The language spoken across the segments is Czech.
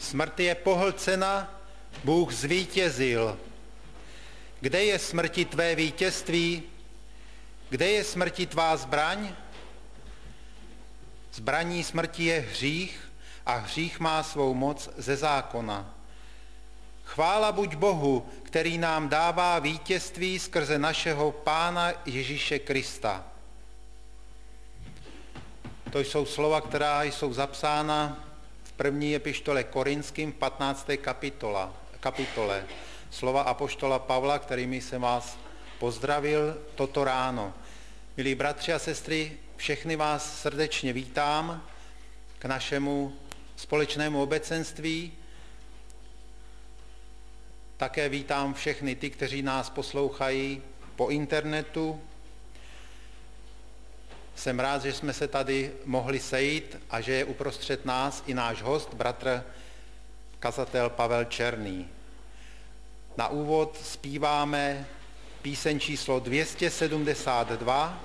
Smrt je pohlcena, Bůh zvítězil. Kde je smrti tvé vítězství? Kde je smrti tvá zbraň? Zbraní smrti je hřích a hřích má svou moc ze zákona. Chvála buď Bohu, který nám dává vítězství skrze našeho Pána Ježíše Krista. To jsou slova, která jsou zapsána v první epištole Korinským v 15. kapitole. Slova apoštola Pavla, kterými jsem vás pozdravil toto ráno. Milí bratři a sestry, všechny vás srdečně vítám k našemu společnému obecenství. Také vítám všechny ty, kteří nás poslouchají po internetu. Jsem rád, že jsme se tady mohli sejít a že je uprostřed nás i náš host, bratr kazatel Pavel Černý. Na úvod zpíváme píseň číslo 272,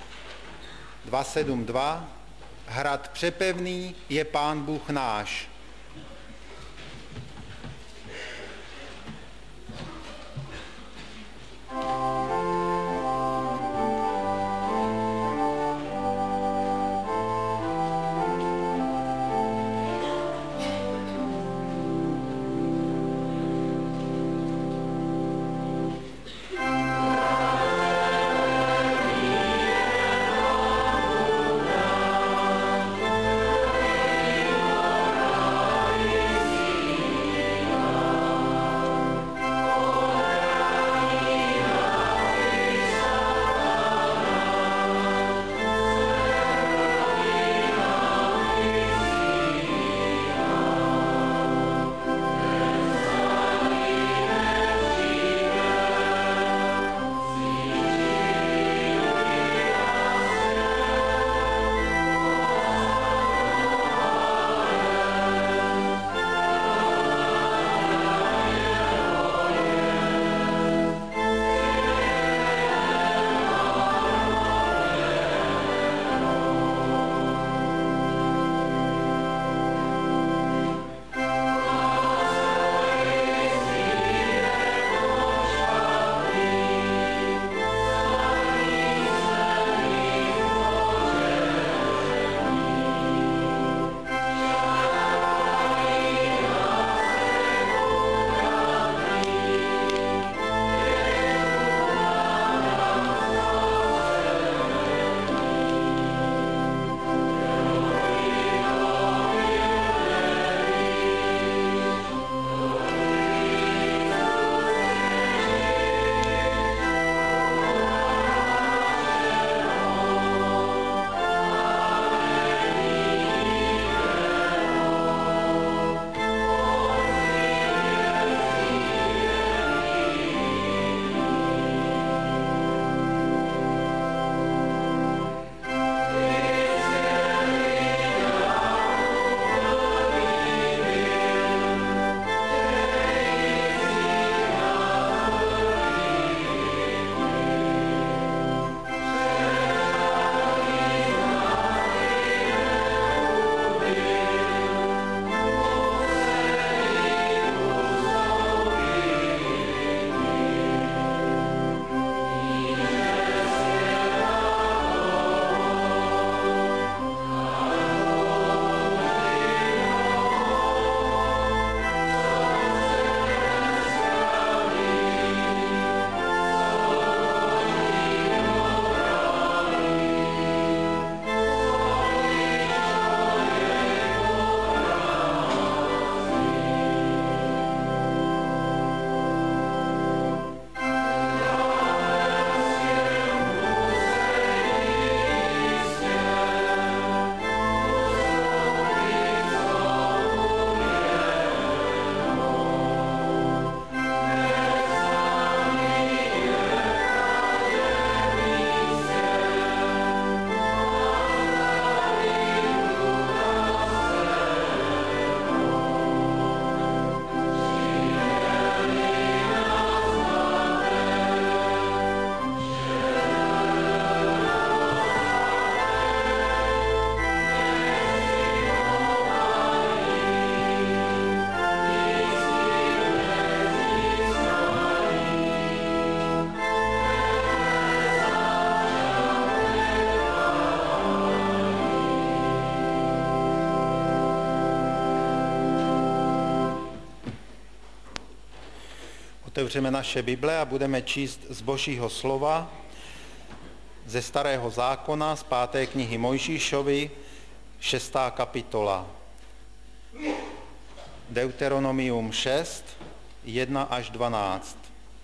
272, Hrad přepevný je Pán Bůh náš. Amen. Otevřeme naše Bible a budeme číst z Božího slova ze Starého zákona, z 5. knihy Mojžíšovi, 6. kapitola. Deuteronomium 6, 1 až 12.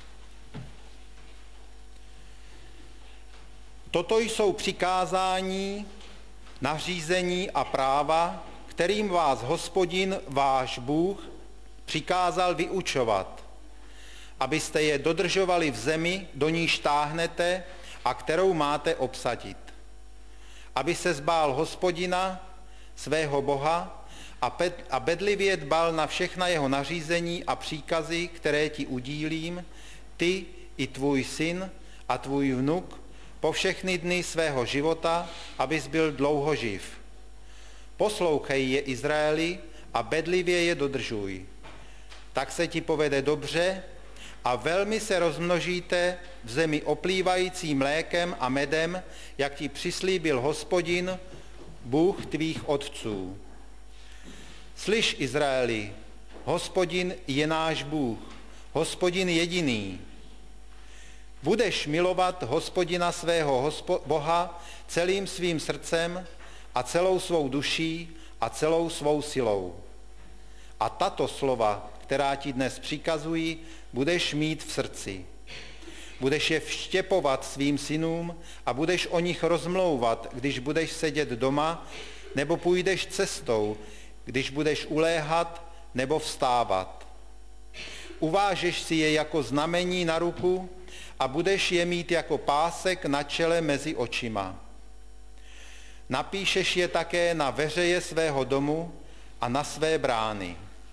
Toto jsou přikázání, nařízení a práva, kterým vás Hospodin, váš Bůh, přikázal vyučovat, abyste je dodržovali v zemi, do níž táhnete a kterou máte obsadit. Aby se zbál Hospodina, svého Boha, a bedlivě dbal na všechna jeho nařízení a příkazy, které ti udílím, ty i tvůj syn a tvůj vnuk, po všechny dny svého života, abys byl dlouho živ. Poslouchej je, Izraeli, a bedlivě je dodržuj. Tak se ti povede dobře a velmi se rozmnožíte v zemi oplývající mlékem a medem, jak ti přislíbil Hospodin, Bůh tvých otců. Slyš, Izraeli, Hospodin je náš Bůh, Hospodin jediný. Budeš milovat Hospodina svého Boha celým svým srdcem a celou svou duší a celou svou silou. A tato slova, která ti dnes přikazují, budeš mít v srdci. Budeš je vštěpovat svým synům a budeš o nich rozmlouvat, když budeš sedět doma, nebo půjdeš cestou, když budeš uléhat nebo vstávat. Uvážeš si je jako znamení na ruku a budeš je mít jako pásek na čele mezi očima. Napíšeš je také na veřeje svého domu a na své brány.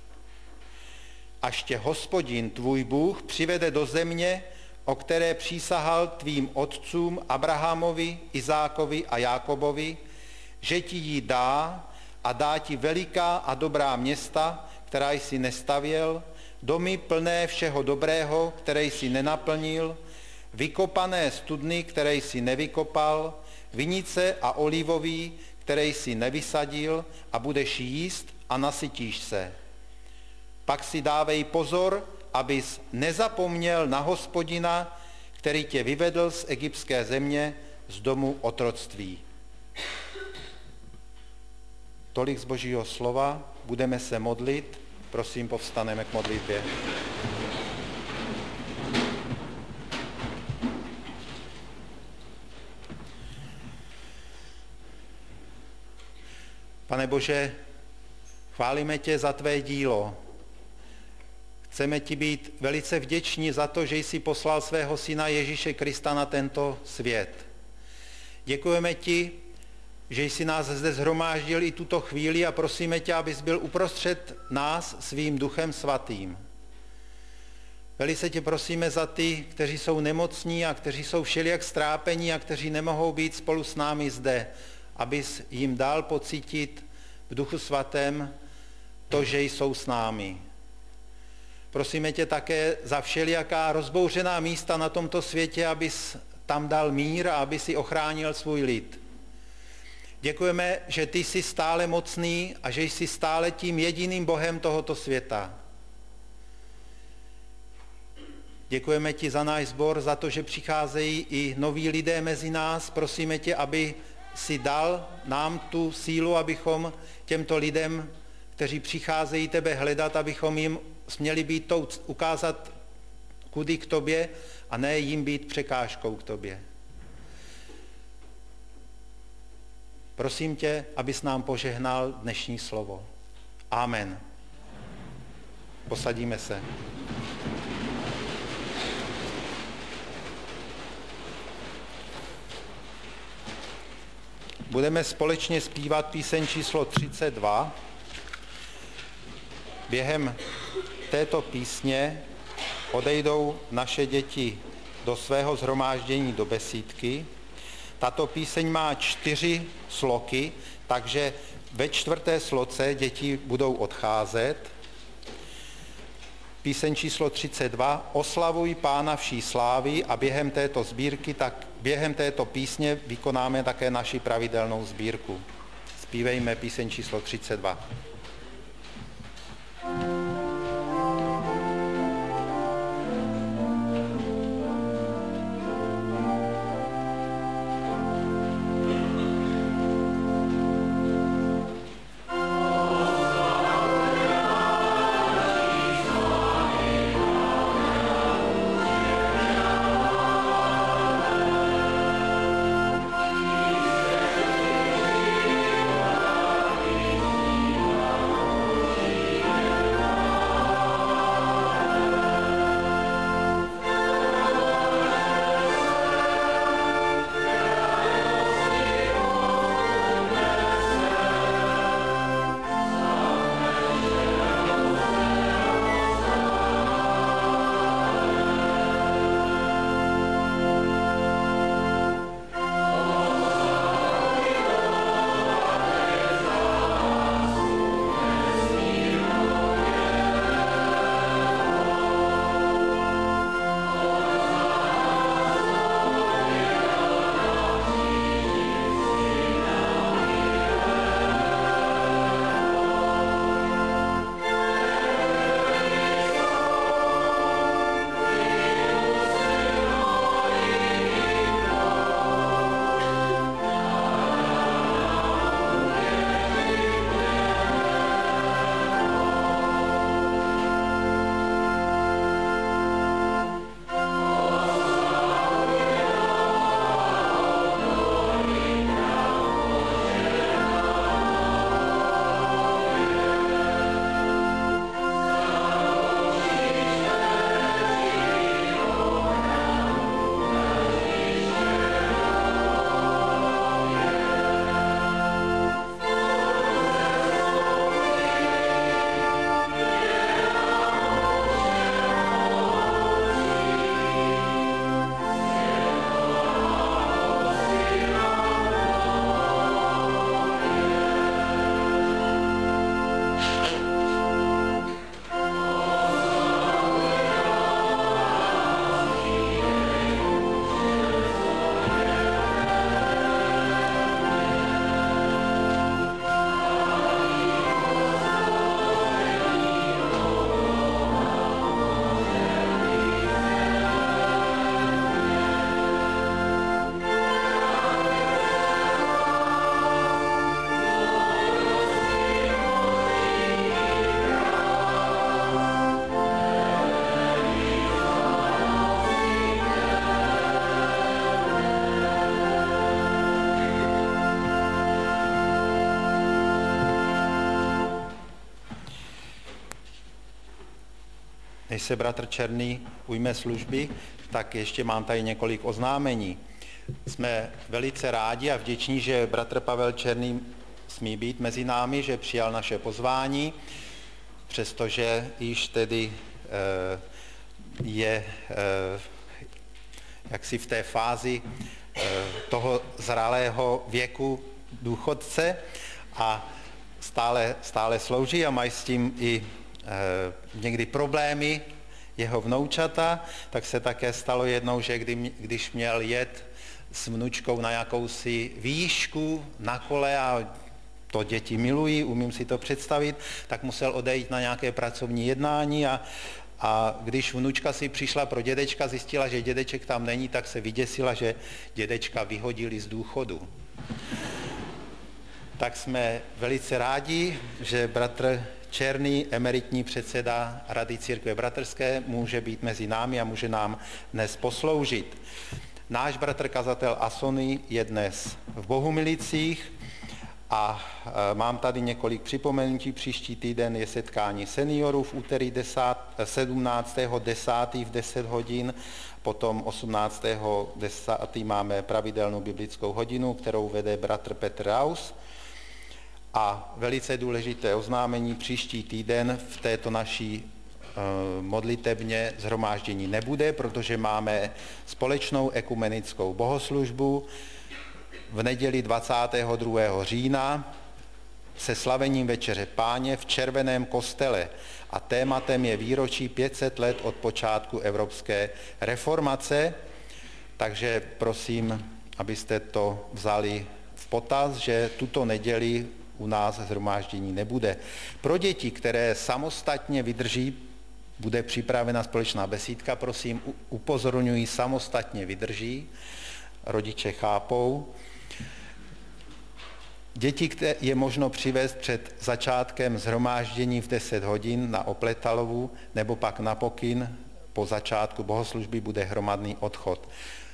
Až tě Hospodin, tvůj Bůh, přivede do země, o které přísahal tvým otcům Abrahamovi, Izákovi a Jákobovi, že ti ji dá a dá ti veliká a dobrá města, která jsi nestavěl, domy plné všeho dobrého, které jsi nenaplnil, vykopané studny, které jsi nevykopal, vinice a olivový, které jsi nevysadil, a budeš jíst a nasytíš se. Pak si dávej pozor, abys nezapomněl na Hospodina, který tě vyvedl z egyptské země, z domu otroctví. Tolik z Božího slova, budeme se modlit, prosím, povstaneme k modlitbě. Pane Bože, chválíme tě za tvé dílo. Chceme ti být velice vděční za to, že jsi poslal svého syna Ježíše Krista na tento svět. Děkujeme ti, že jsi nás zde shromáždil i tuto chvíli, a prosíme tě, abys byl uprostřed nás svým Duchem Svatým. Velice tě prosíme za ty, kteří jsou nemocní a kteří jsou všelijak strápení a kteří nemohou být spolu s námi zde, abys jim dal pocítit v Duchu Svatém to, že jsou s námi. Prosíme tě také za všelijaká rozbouřená místa na tomto světě, abys tam dal mír a aby si ochránil svůj lid. Děkujeme, že ty jsi stále mocný a že jsi stále tím jediným Bohem tohoto světa. Děkujeme ti za náš sbor, za to, že přicházejí i noví lidé mezi nás. Prosíme tě, aby si dal nám tu sílu, abychom těmto lidem, kteří přicházejí tebe hledat, abychom jim směli být ukázat kudy k tobě a ne jim být překážkou k tobě. Prosím tě, abys nám požehnal dnešní slovo. Amen. Posadíme se. Budeme společně zpívat píseň číslo 32. Během této písně odejdou naše děti do svého shromáždění do besídky. Tato píseň má 4 sloky, takže ve 4. sloce děti budou odcházet. Píseň číslo 32. Oslavuj Pána vší slávy, a během této sbírky, tak během této písně vykonáme také naši pravidelnou sbírku. Zpívejme píseň číslo 32. než se bratr Černý ujme služby, tak ještě mám tady několik oznámení. Jsme velice rádi a vděční, že bratr Pavel Černý smí být mezi námi, že přijal naše pozvání, přestože již tedy je jaksi v té fázi toho zralého věku důchodce a stále slouží a mají s tím i někdy problémy jeho vnoučata, tak se také stalo jednou, že když měl jet s vnučkou na jakousi výšku na kole, a to děti milují, umím si to představit, tak musel odejít na nějaké pracovní jednání a když vnučka si přišla pro dědečka, zjistila, že dědeček tam není, tak se vyděsila, že dědečka vyhodili z důchodu. Tak jsme velice rádi, že bratr Černý, emeritní předseda Rady církve bratrské, může být mezi námi a může nám dnes posloužit. Náš bratr kazatel Asony je dnes v Bohumilicích a mám tady několik připomenutí. Příští týden je setkání seniorů v úterý 17.10. v 10 hodin, potom 18.10. máme pravidelnou biblickou hodinu, kterou vede bratr Petr Raus. A velice důležité oznámení, příští týden v této naší modlitebně shromáždění nebude, protože máme společnou ekumenickou bohoslužbu v neděli 22. října se slavením Večeře Páně v Červeném kostele a tématem je výročí 500 let od počátku evropské reformace, takže prosím, abyste to vzali v potaz, že tuto neděli u nás shromáždění nebude. Pro děti, které samostatně vydrží, bude připravena společná besídka, prosím, upozorňuji, samostatně vydrží, rodiče chápou. Děti, které je možno přivést před začátkem shromáždění v 10 hodin na Opletalovu, nebo pak na pokyn po začátku bohoslužby bude hromadný odchod.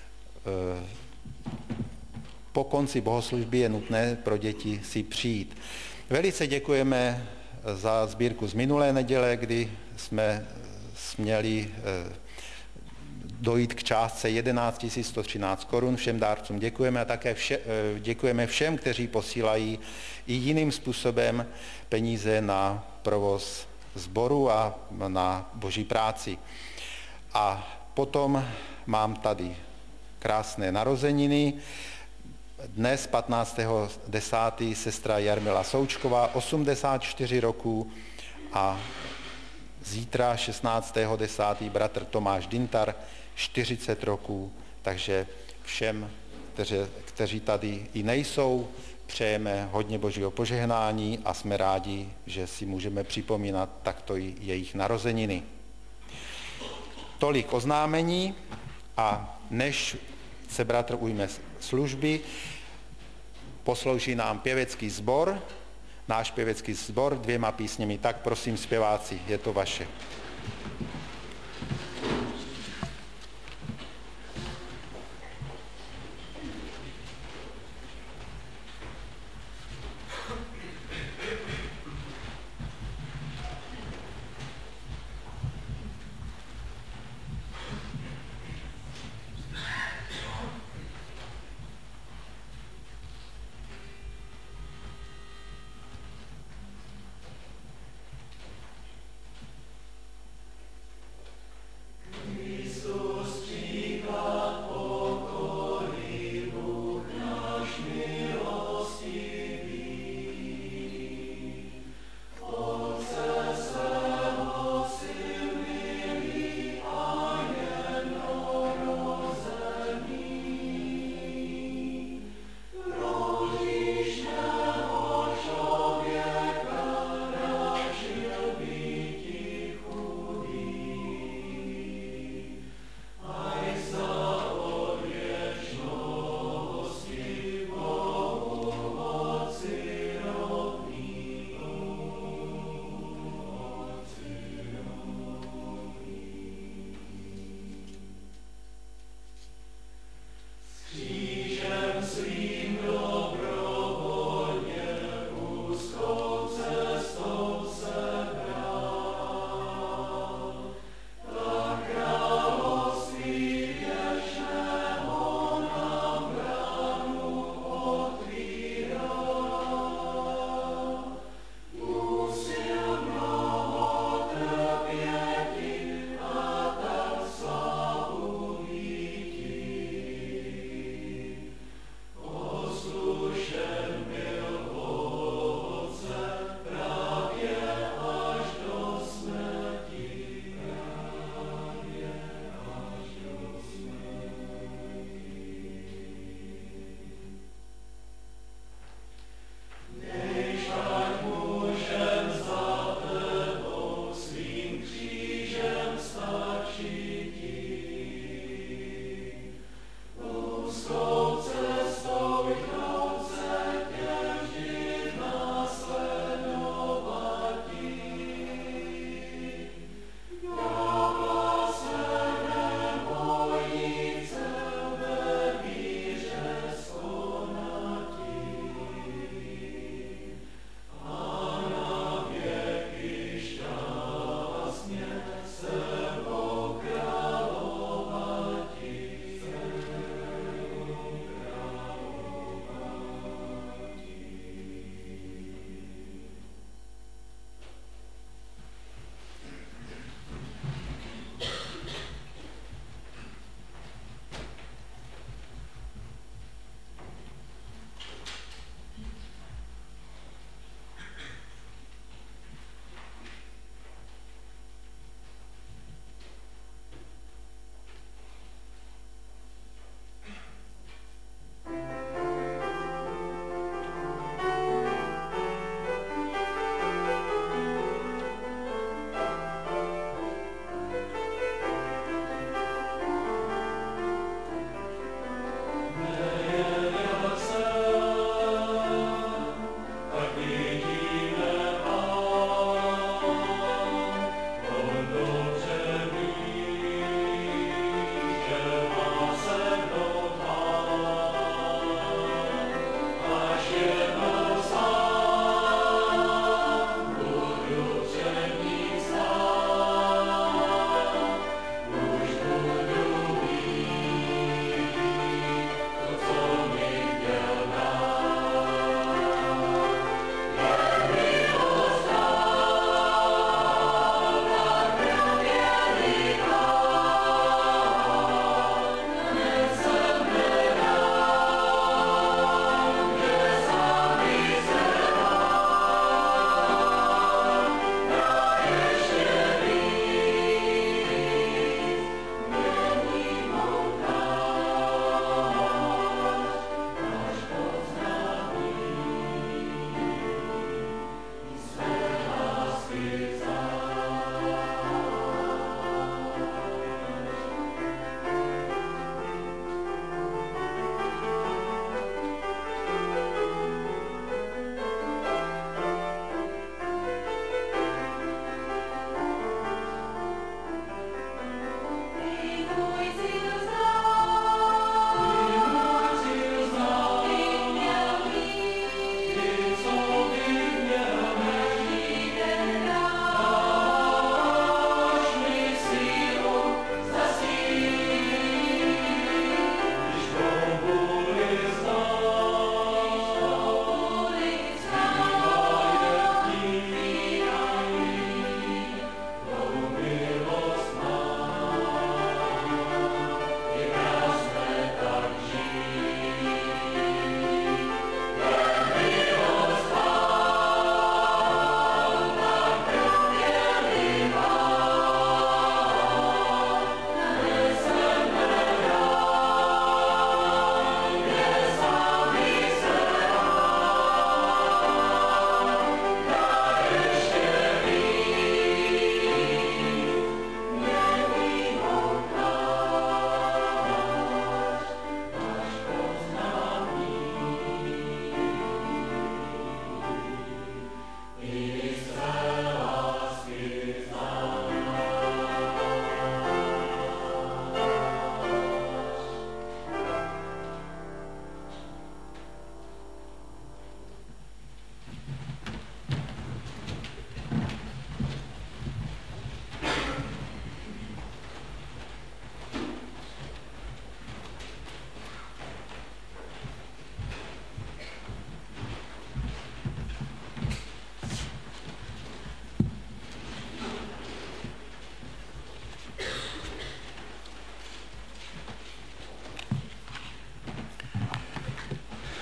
Po konci bohoslužby je nutné pro děti si přijít. Velice děkujeme za sbírku z minulé neděle, kdy jsme směli dojít k částce 11 113 korun. Všem dárcům děkujeme a také děkujeme všem, kteří posílají i jiným způsobem peníze na provoz sboru a na boží práci. A potom mám tady krásné narozeniny. Dnes 15.10. sestra Jarmila Součková, 84 roků, a zítra 16.10. bratr Tomáš Dintar, 40 roků, takže všem, kteří tady i nejsou, přejeme hodně božího požehnání a jsme rádi, že si můžeme připomínat takto i jejich narozeniny. Tolik oznámení a než se bratr ujme služby, poslouží nám pěvecký sbor, náš pěvecký sbor 2 písněmi. Tak prosím, zpěváci, je to vaše.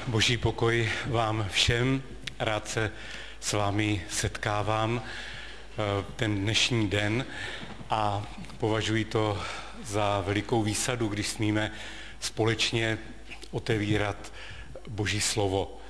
Boží pokoj vám všem, rád se s vámi setkávám ten dnešní den a považuji to za velikou výsadu, když smíme společně otevírat Boží slovo.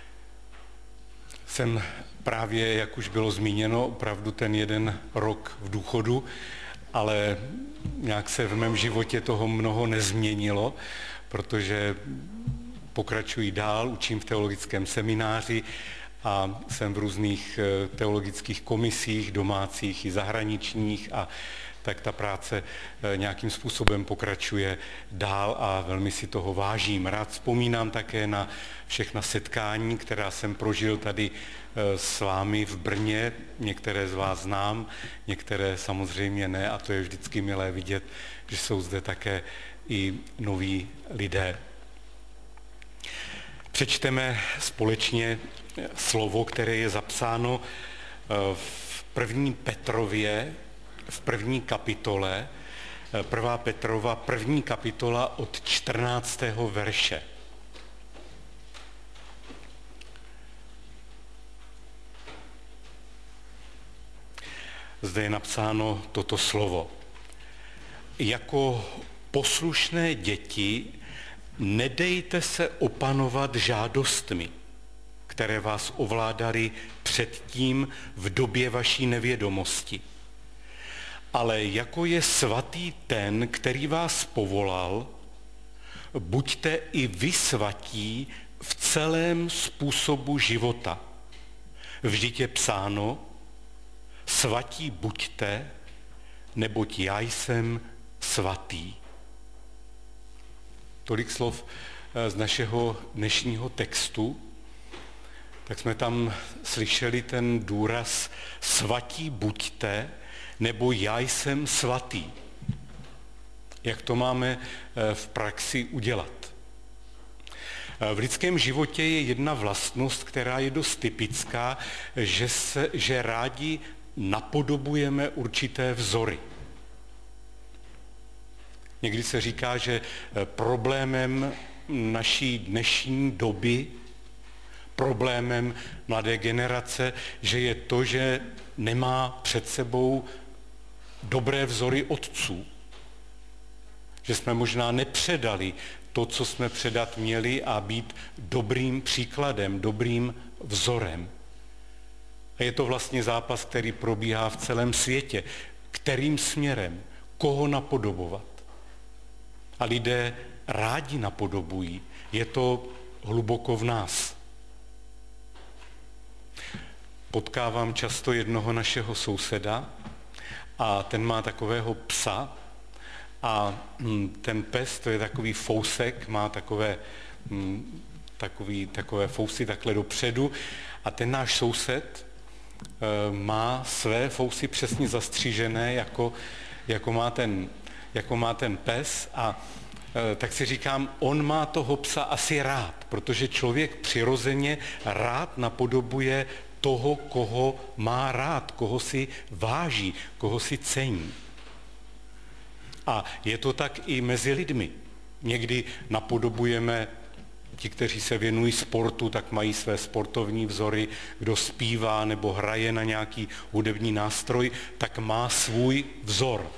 Jsem právě, jak už bylo zmíněno, opravdu ten jeden rok v důchodu, ale nějak se v mém životě toho mnoho nezměnilo, protože pokračuji dál, učím v teologickém semináři a jsem v různých teologických komisích, domácích i zahraničních, a tak ta práce nějakým způsobem pokračuje dál a velmi si toho vážím. Rád vzpomínám také na všechna setkání, která jsem prožil tady s vámi v Brně. Některé z vás znám, některé samozřejmě ne, a to je vždycky milé vidět, že jsou zde také i noví lidé. Přečteme společně slovo, které je zapsáno v 1. Petrově, v 1. kapitole, 1. Petrova, 1. kapitola od 14. verše. Zde je napsáno toto slovo. Jako poslušné děti nedejte se opanovat žádostmi, které vás ovládaly předtím v době vaší nevědomosti. Ale jako je svatý ten, který vás povolal, buďte i vy svatí v celém způsobu života. Vždyť je psáno, svatí buďte, neboť já jsem svatý. Tolik slov z našeho dnešního textu. Tak jsme tam slyšeli ten důraz svatí buďte, nebo já jsem svatý. Jak to máme v praxi udělat? V lidském životě je jedna vlastnost, která je dost typická, že rádi napodobujeme určité vzory. Někdy se říká, že problémem naší dnešní doby, problémem mladé generace, že je to, že nemá před sebou dobré vzory otců. Že jsme možná nepředali to, co jsme předat měli, a být dobrým příkladem, dobrým vzorem. A je to vlastně zápas, který probíhá v celém světě. Kterým směrem? Koho napodobovat? A lidé rádi napodobují. Je to hluboko v nás. Potkávám často jednoho našeho souseda a ten má takového psa a ten pes, to je takový fousek, má takové fousy takhle dopředu, a ten náš soused má své fousy přesně zastřížené, jako má ten pes, a tak si říkám, on má toho psa asi rád, protože člověk přirozeně rád napodobuje toho, koho má rád, koho si váží, koho si cení. A je to tak i mezi lidmi. Někdy napodobujeme, ti, kteří se věnují sportu, tak mají své sportovní vzory, kdo zpívá nebo hraje na nějaký hudební nástroj, tak má svůj vzor.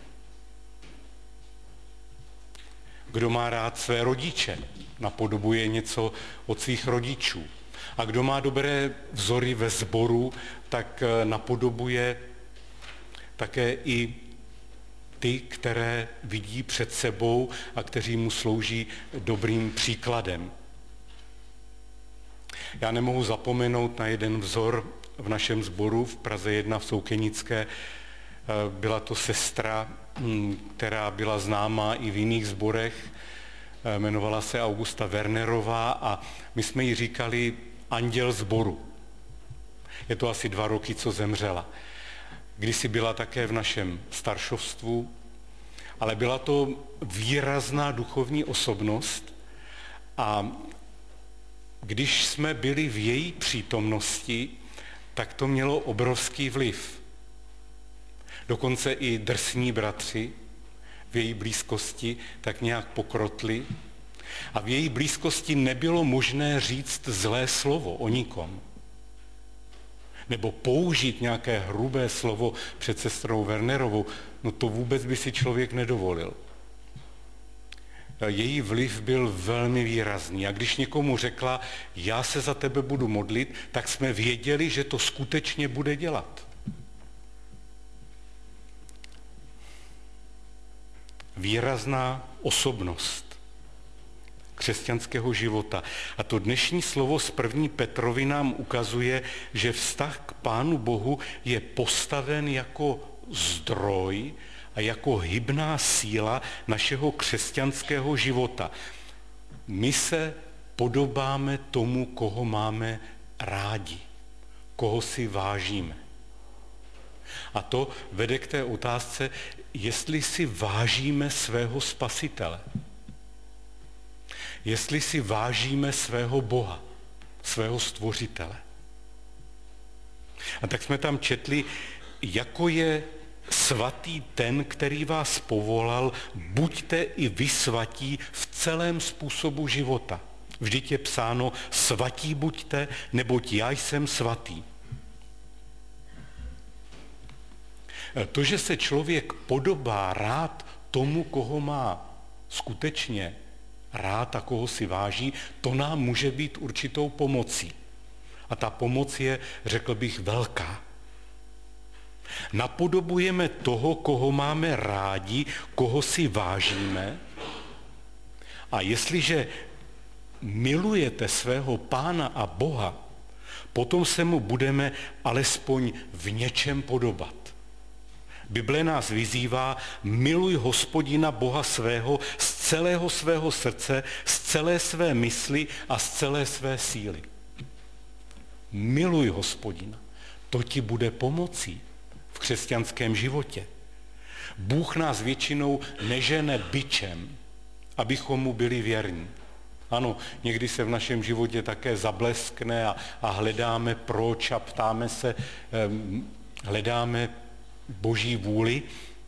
Kdo má rád své rodiče, napodobuje něco od svých rodičů. A kdo má dobré vzory ve sboru, tak napodobuje také i ty, které vidí před sebou a kteří mu slouží dobrým příkladem. Já nemohu zapomenout na jeden vzor v našem sboru v Praze 1 v Soukenické. Byla to sestra, která byla známá i v jiných sborech. Jmenovala se Augusta Wernerová a my jsme jí říkali anděl sboru. Je to asi 2 roky, co zemřela. Kdysi byla také v našem staršovstvu, ale byla to výrazná duchovní osobnost, a když jsme byli v její přítomnosti, tak to mělo obrovský vliv. Dokonce i drsní bratři v její blízkosti tak nějak pokrotli, A v její blízkosti nebylo možné říct zlé slovo o nikom. Nebo použít nějaké hrubé slovo před sestrou Wernerovou, no to vůbec by si člověk nedovolil. Její vliv byl velmi výrazný. A když někomu řekla, já se za tebe budu modlit, tak jsme věděli, že to skutečně bude dělat. Výrazná osobnost křesťanského života. A to dnešní slovo z 1. Petrovi nám ukazuje, že vztah k Pánu Bohu je postaven jako zdroj a jako hybná síla našeho křesťanského života. My se podobáme tomu, koho máme rádi, koho si vážíme. A to vede k té otázce, jestli si vážíme svého Spasitele. Jestli si vážíme svého Boha, svého Stvořitele. A tak jsme tam četli, jako je svatý ten, který vás povolal, buďte i vy svatí v celém způsobu života. Vždyť je psáno, svatí buďte, neboť já jsem svatý. To, že se člověk podobá rád tomu, koho má skutečně rád a koho si váží, to nám může být určitou pomocí. A ta pomoc je, řekl bych, velká. Napodobujeme toho, koho máme rádi, koho si vážíme. A jestliže milujete svého Pána a Boha, potom se mu budeme alespoň v něčem podobat. Bible nás vyzývá, miluj Hospodina Boha svého z celého svého srdce, z celé své mysli a z celé své síly. Miluj Hospodina, to ti bude pomocí v křesťanském životě. Bůh nás většinou nežene bičem, abychom mu byli věrní. Ano, někdy se v našem životě také zableskne a hledáme proč a ptáme se, hledáme Boží vůli.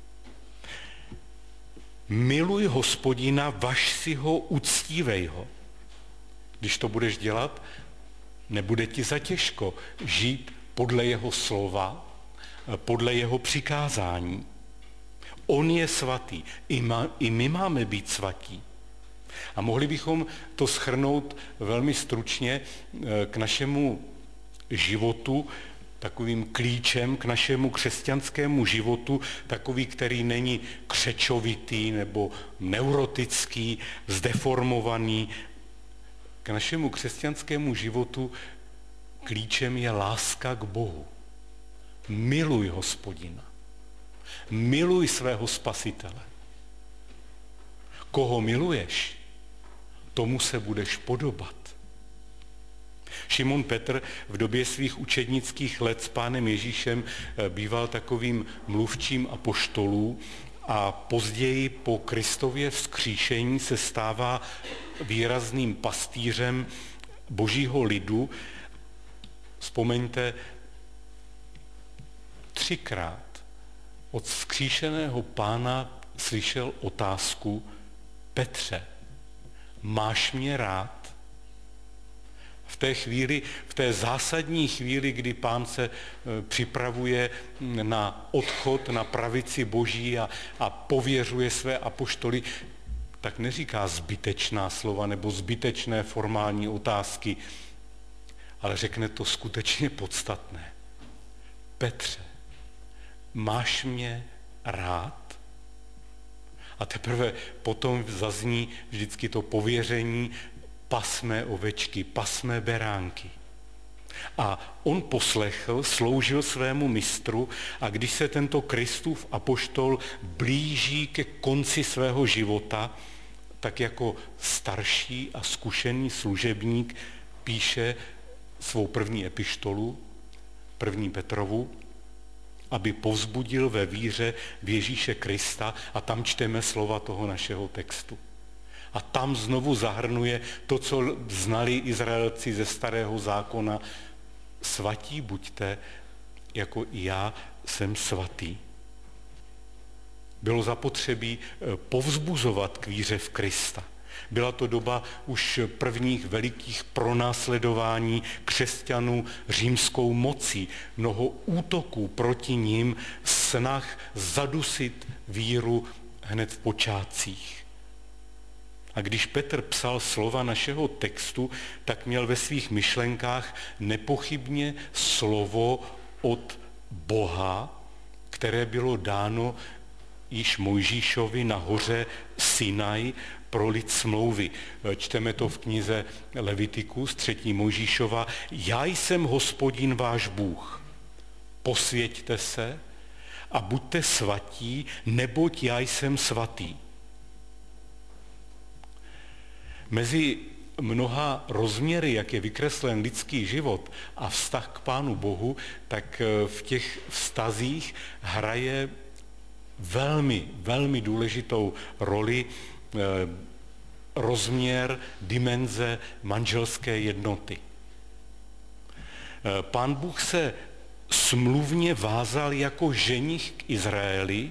Miluj Hospodina, važ si ho, uctívej ho. Když to budeš dělat, nebude ti zatěžko žít podle jeho slova, podle jeho přikázání. On je svatý, i my máme být svatí. A mohli bychom to shrnout velmi stručně k našemu životu, takovým klíčem k našemu křesťanskému životu, takový, který není křečovitý nebo neurotický, zdeformovaný. K našemu křesťanskému životu klíčem je láska k Bohu. Miluj Hospodina. Miluj svého Spasitele. Koho miluješ, tomu se budeš podobat. Šimon Petr v době svých učednických let s Pánem Ježíšem býval takovým mluvčím apoštolů a později po Kristově vzkříšení se stává výrazným pastýřem Božího lidu. Vzpomeňte, 3krát od vzkříšeného Pána slyšel otázku: Petře, máš mě rád? V té chvíli, v té zásadní chvíli, kdy Pán se připravuje na odchod na pravici Boží a pověřuje své apoštoly, tak neříká zbytečná slova nebo zbytečné formální otázky, ale řekne to skutečně podstatné. Petře, máš mě rád? A teprve potom zazní vždycky to pověření: pasme ovečky, pasme beránky. A on poslechl, sloužil svému mistru, a když se tento Kristův apoštol blíží ke konci svého života, tak jako starší a zkušený služebník píše svou první epištolu, 1. Petrovu, aby povzbudil ve víře v Ježíše Krista, a tam čteme slova toho našeho textu. A tam znovu zahrnuje to, co znali Izraelci ze Starého zákona: svatí buďte, jako i já jsem svatý. Bylo zapotřebí povzbuzovat k víře v Krista. Byla to doba už prvních velikých pronásledování křesťanů římskou mocí, mnoho útoků proti nim, snah zadusit víru hned v počátcích. A když Petr psal slova našeho textu, tak měl ve svých myšlenkách nepochybně slovo od Boha, které bylo dáno již Mojžíšovi na hoře Sinaj pro lid smlouvy. Čteme to v knize Levitikus 3. Mojžíšova. Já jsem Hospodin váš Bůh. Posvěťte se a buďte svatí, neboť já jsem svatý. Mezi mnoha rozměry, jak je vykreslen lidský život a vztah k Pánu Bohu, tak v těch vztazích hraje velmi, velmi důležitou roli rozměr, dimenze manželské jednoty. Pán Bůh se smluvně vázal jako ženich k Izraeli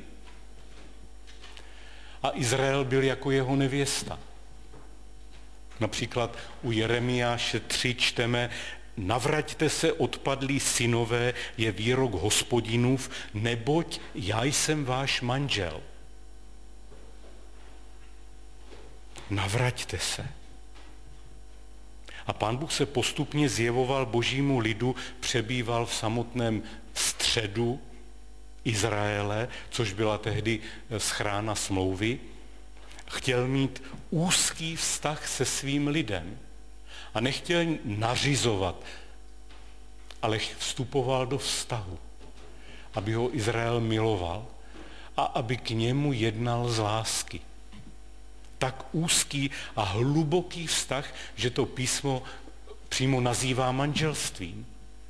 a Izrael byl jako jeho nevěsta. Například u Jeremiáše 3 čteme: navraťte se, odpadlí synové, je výrok Hospodinův, neboť já jsem váš manžel. Navraťte se. A Pán Bůh se postupně zjevoval božímu lidu, přebýval v samotném středu Izraele, což byla tehdy schrána smlouvy. Chtěl mít úzký vztah se svým lidem a nechtěl nařizovat, ale vstupoval do vztahu, aby ho Izrael miloval a aby k němu jednal z lásky. Tak úzký a hluboký vztah, že to písmo přímo nazývá manželstvím.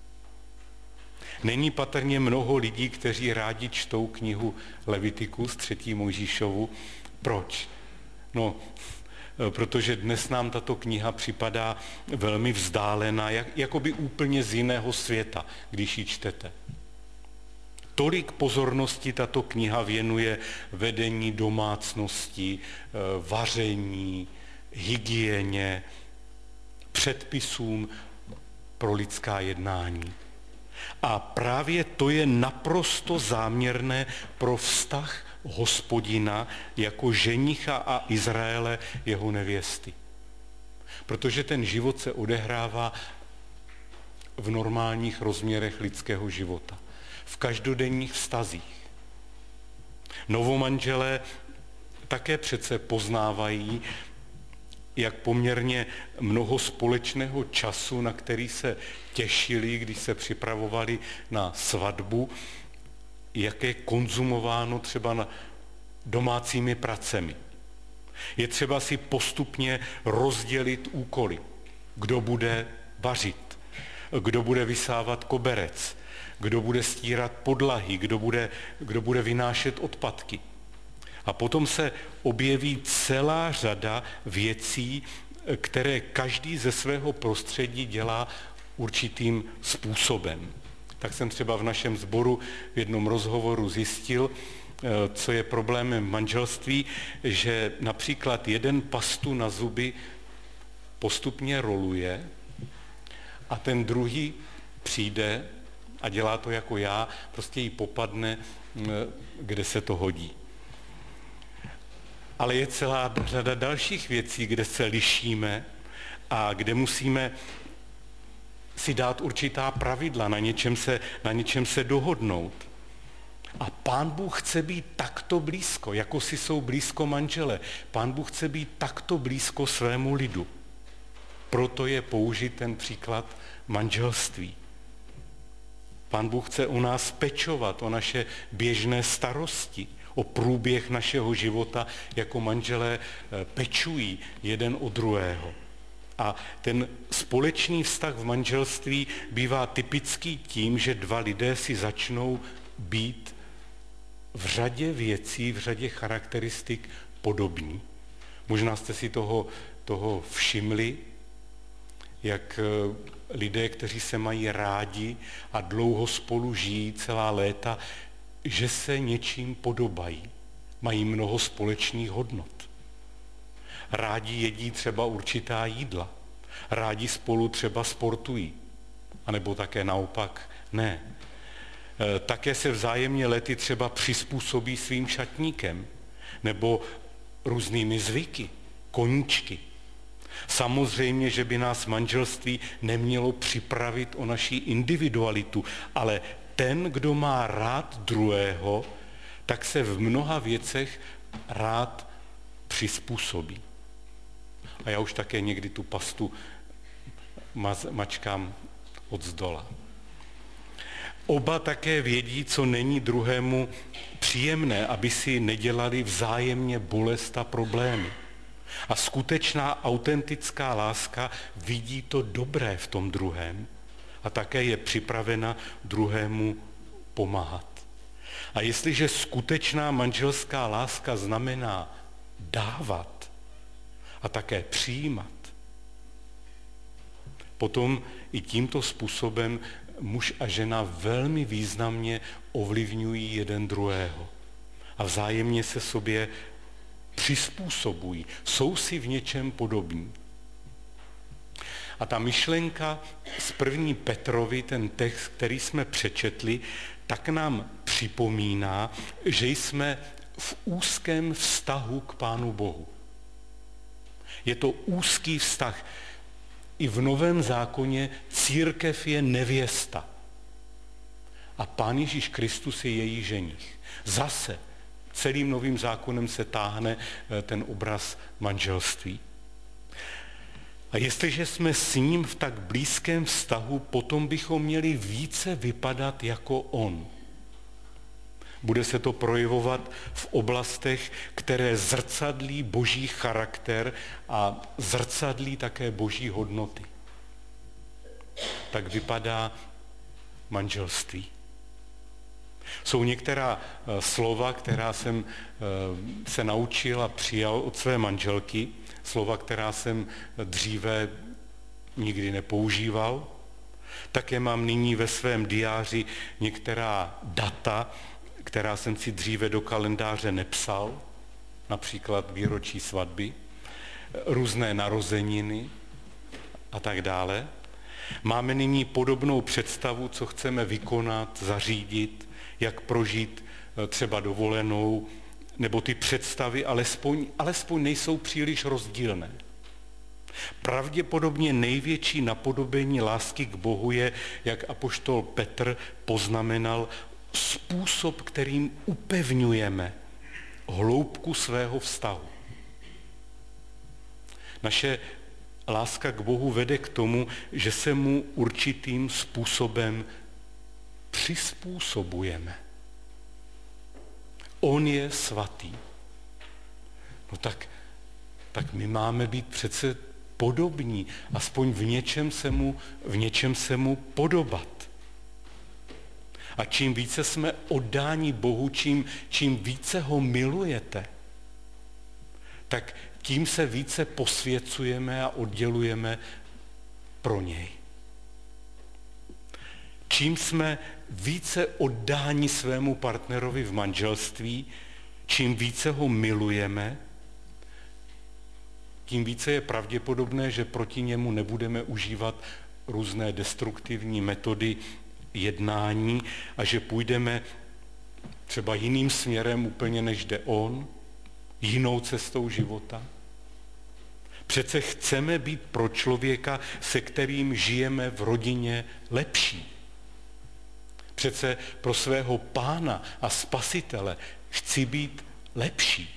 Není patrně mnoho lidí, kteří rádi čtou knihu Levitikus 3. Mojžíšovu. Proč? No, protože dnes nám tato kniha připadá velmi vzdálená, jakoby úplně z jiného světa, když ji čtete. Tolik pozornosti tato kniha věnuje vedení domácnosti, vaření, hygieně, předpisům pro lidská jednání. A právě to je naprosto záměrné pro vztah Hospodina jako ženicha a Izraele jeho nevěsty. Protože ten život se odehrává v normálních rozměrech lidského života, v každodenních vztazích. Novomanželé také přece poznávají, jak poměrně mnoho společného času, na který se těšili, když se připravovali na svatbu, jak je konzumováno třeba domácími pracemi. Je třeba si postupně rozdělit úkoly. Kdo bude vařit, kdo bude vysávat koberec, kdo bude stírat podlahy, kdo bude vynášet odpadky. A potom se objeví celá řada věcí, které každý ze svého prostředí dělá určitým způsobem. Tak jsem třeba v našem sboru v jednom rozhovoru zjistil, co je problémem v manželství, že například jeden pastu na zuby postupně roluje a ten druhý přijde a dělá to jako já, prostě jí popadne, kde se to hodí. Ale je celá řada dalších věcí, kde se lišíme a kde musíme si dát určitá pravidla, na něčem se dohodnout. A Pán Bůh chce být takto blízko, jako si jsou blízko manžele. Pán Bůh chce být takto blízko svému lidu. Proto je použit ten příklad manželství. Pán Bůh chce o nás pečovat, o naše běžné starosti, o průběh našeho života, jako manželé pečují jeden o druhého. A ten společný vztah v manželství bývá typický tím, že dva lidé si začnou být v řadě věcí, v řadě charakteristik podobní. Možná jste si toho všimli, jak lidé, kteří se mají rádi a dlouho spolu žijí celá léta, že se něčím podobají. Mají mnoho společných hodnot. rádi jedí třeba určitá jídla, rádi spolu třeba sportují, anebo také naopak ne. Také se vzájemně lety třeba přizpůsobí svým šatníkem, nebo různými zvyky, koníčky. Samozřejmě, že by nás manželství nemělo připravit o naší individualitu, ale ten, kdo má rád druhého, tak se v mnoha věcech rád přizpůsobí. A já už také někdy tu pastu mačkám od zdola. Oba také vědí, co není druhému příjemné, aby si nedělali vzájemně bolest a problémy. A skutečná autentická láska vidí to dobré v tom druhém a také je připravena druhému pomáhat. A jestliže skutečná manželská láska znamená dávat a také přijímat, potom i tímto způsobem muž a žena velmi významně ovlivňují jeden druhého a vzájemně se sobě přizpůsobují, jsou si v něčem podobní. A ta myšlenka z 1. Petrovi, ten text, který jsme přečetli, tak nám připomíná, že jsme v úzkém vztahu k Pánu Bohu. Je to úzký vztah. I v Novém zákoně církev je nevěsta. A Pán Ježíš Kristus je její ženich. Zase celým Novým zákonem se táhne ten obraz manželství. A jestliže jsme s ním v tak blízkém vztahu, potom bychom měli více vypadat jako on. Bude se to projevovat v oblastech, které zrcadlí boží charakter a zrcadlí také boží hodnoty. Tak vypadá manželství. Jsou některá slova, která jsem se naučil a přijal od své manželky, slova, která jsem dříve nikdy nepoužíval. Také mám nyní ve svém diáři některá data, která jsem si dříve do kalendáře nepsal, například výročí svatby, různé narozeniny a tak dále. Máme nyní podobnou představu, co chceme vykonat, zařídit, jak prožít třeba dovolenou, nebo ty představy alespoň nejsou příliš rozdílné. Pravděpodobně největší napodobení lásky k Bohu je, jak apoštol Petr poznamenal, způsob, kterým upevňujeme hloubku svého vztahu. Naše láska k Bohu vede k tomu, že se mu určitým způsobem přizpůsobujeme. On je svatý. No tak my máme být přece podobní, aspoň v něčem se mu podobat. A čím více jsme oddáni Bohu, čím více ho milujete, tak tím se více posvěcujeme a oddělujeme pro něj. Čím jsme více oddáni svému partnerovi v manželství, čím více ho milujeme, tím více je pravděpodobné, že proti němu nebudeme užívat různé destruktivní metody jednání a že půjdeme třeba jiným směrem úplně než jde on, jinou cestou života. Přece chceme být pro člověka, se kterým žijeme v rodině, lepší. Přece pro svého Pána a Spasitele chci být lepší.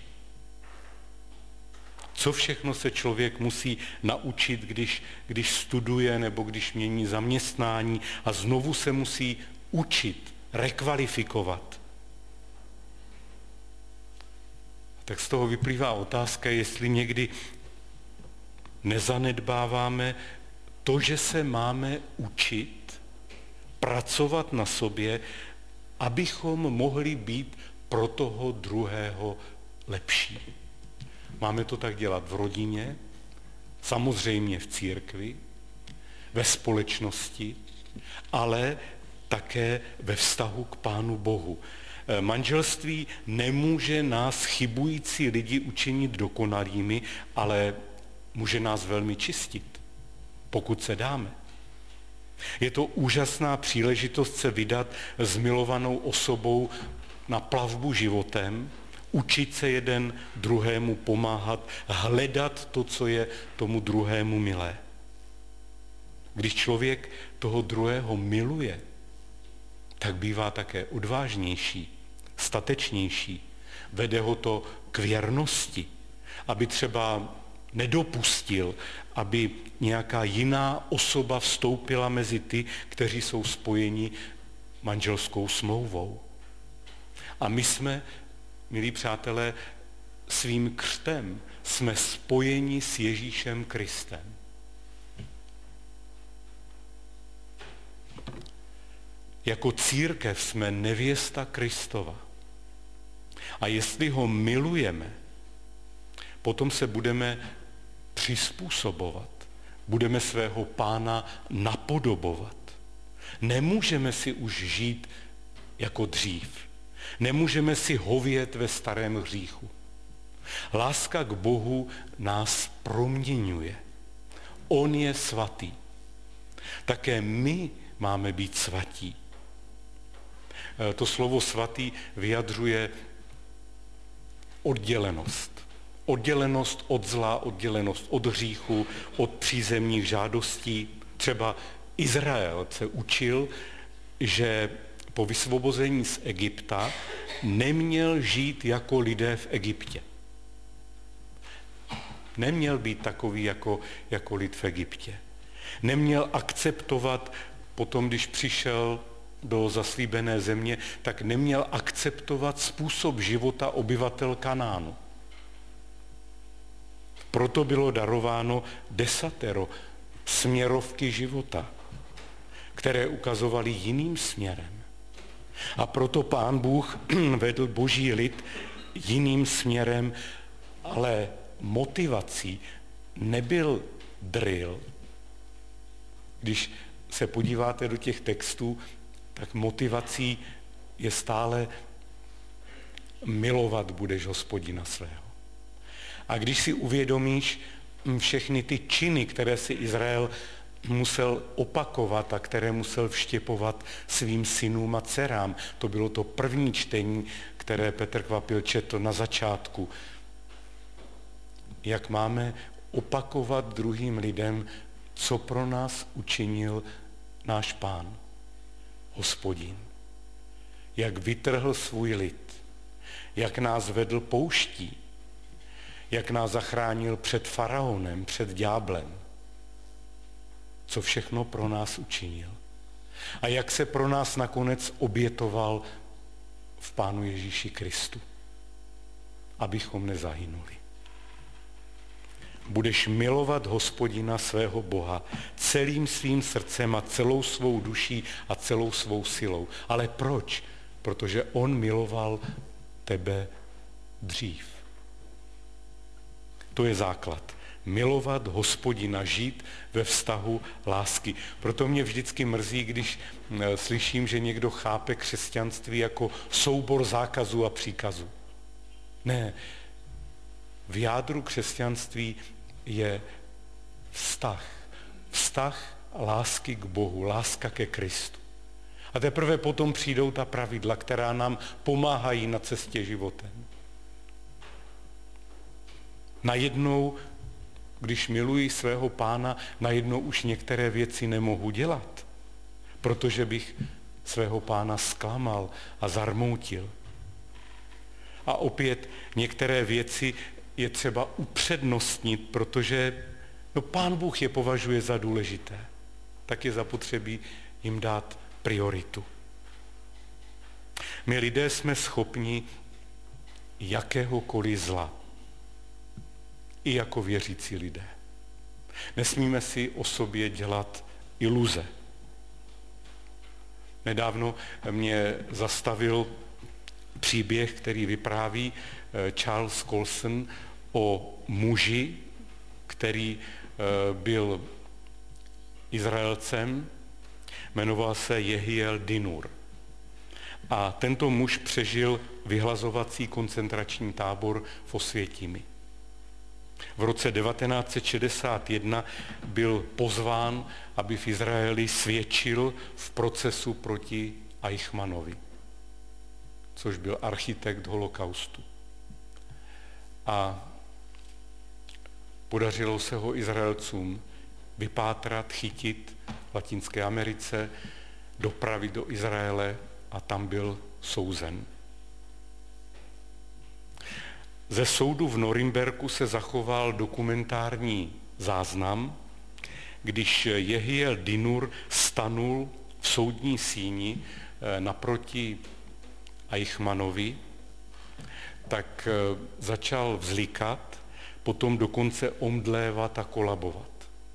Co všechno se člověk musí naučit, když studuje nebo když mění zaměstnání a znovu se musí učit, rekvalifikovat. Tak z toho vyplývá otázka, jestli někdy nezanedbáváme to, že se máme učit, pracovat na sobě, abychom mohli být pro toho druhého lepší. Máme to tak dělat v rodině, samozřejmě v církvi, ve společnosti, ale také ve vztahu k Pánu Bohu. Manželství nemůže nás chybující lidi učinit dokonalými, ale může nás velmi čistit, pokud se dáme. Je to úžasná příležitost se vydat s milovanou osobou na plavbu životem, učit se jeden druhému pomáhat, hledat to, co je tomu druhému milé. Když člověk toho druhého miluje, tak bývá také odvážnější, statečnější. Vede ho to k věrnosti, aby třeba nedopustil, aby nějaká jiná osoba vstoupila mezi ty, kteří jsou spojeni manželskou smlouvou. A my jsme, milí přátelé, svým křtem jsme spojeni s Ježíšem Kristem. Jako církev jsme nevěsta Kristova. A jestli ho milujeme, potom se budeme přizpůsobovat. Budeme svého Pána napodobovat. Nemůžeme si už žít jako dřív. Nemůžeme si hovět ve starém hříchu. Láska k Bohu nás proměňuje. On je svatý. Také my máme být svatí. To slovo svatý vyjadřuje oddělenost. Oddělenost od zla, oddělenost od hříchu, od přízemních žádostí. Třeba Izrael se učil, že po vysvobození z Egypta neměl žít jako lidé v Egyptě. Neměl být takový jako lid v Egyptě. Neměl akceptovat, potom když přišel do zaslíbené země, tak neměl akceptovat způsob života obyvatel Kanánu. Proto bylo darováno 10 směrovky života, které ukazovaly jiným směrem. A proto Pán Bůh vedl Boží lid jiným směrem, ale motivací nebyl drill. Když se podíváte do těch textů, tak motivací je stále milovat budeš Hospodina svého. A když si uvědomíš všechny ty činy, které si Izrael musel opakovat a které musel vštěpovat svým synům a dcerám, to bylo to první čtení, které Petr Kvapil četl na začátku. Jak máme opakovat druhým lidem, co pro nás učinil náš Pán, Hospodin. Jak vytrhl svůj lid, jak nás vedl pouští, jak nás zachránil před faraonem, před ďáblem, co všechno pro nás učinil. A jak se pro nás nakonec obětoval v Pánu Ježíši Kristu, abychom nezahynuli. Budeš milovat Hospodina svého Boha celým svým srdcem a celou svou duší a celou svou silou. Ale proč? Protože on miloval tebe dřív. To je základ. Milovat Hospodina, žít ve vztahu lásky. Proto mě vždycky mrzí, když slyším, že někdo chápe křesťanství jako soubor zákazů a příkazů. Ne. V jádru křesťanství je vztah. Vztah lásky k Bohu, láska ke Kristu. A teprve potom přijdou ta pravidla, která nám pomáhají na cestě životem. Najednou, když miluji svého Pána, najednou už některé věci nemohu dělat, protože bych svého Pána zklamal a zarmoutil. A opět některé věci je třeba upřednostnit, protože Pán Bůh je považuje za důležité. Tak je zapotřebí jim dát prioritu. My lidé jsme schopni jakéhokoliv zla. I jako věřící lidé. Nesmíme si o sobě dělat iluze. Nedávno mě zastavil příběh, který vypráví Charles Colson o muži, který byl Izraelcem, jmenoval se Jehiel Dinur. A tento muž přežil vyhlazovací koncentrační tábor v Osvětimi. V roce 1961 byl pozván, aby v Izraeli svědčil v procesu proti Eichmannovi, což byl architekt holokaustu. A podařilo se ho Izraelcům vypátrat, chytit v Latinské Americe, dopravit do Izraele a tam byl souzen. Ze soudu v Norimberku se zachoval dokumentární záznam, když Jehiel Dinur stanul v soudní síni naproti Eichmannovi, tak začal vzlikat, potom dokonce omdlévat a kolabovat.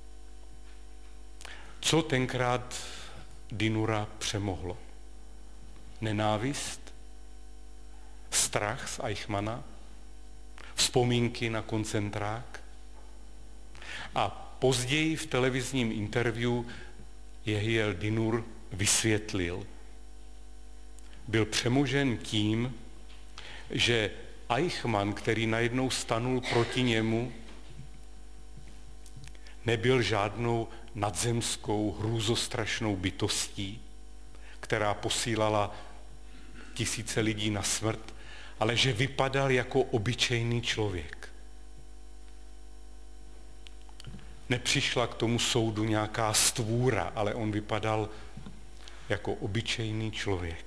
Co tenkrát Dinura přemohlo? Nenávist? Strach z Eichmanna? Vzpomínky na koncentrák? A později v televizním interview Jehiel Dinur vysvětlil. Byl přemožen tím, že Eichmann, který najednou stanul proti němu, nebyl žádnou nadzemskou, hrůzostrašnou bytostí, která posílala tisíce lidí na smrt, ale že vypadal jako obyčejný člověk. Nepřišla k tomu soudu nějaká stvůra, ale on vypadal jako obyčejný člověk.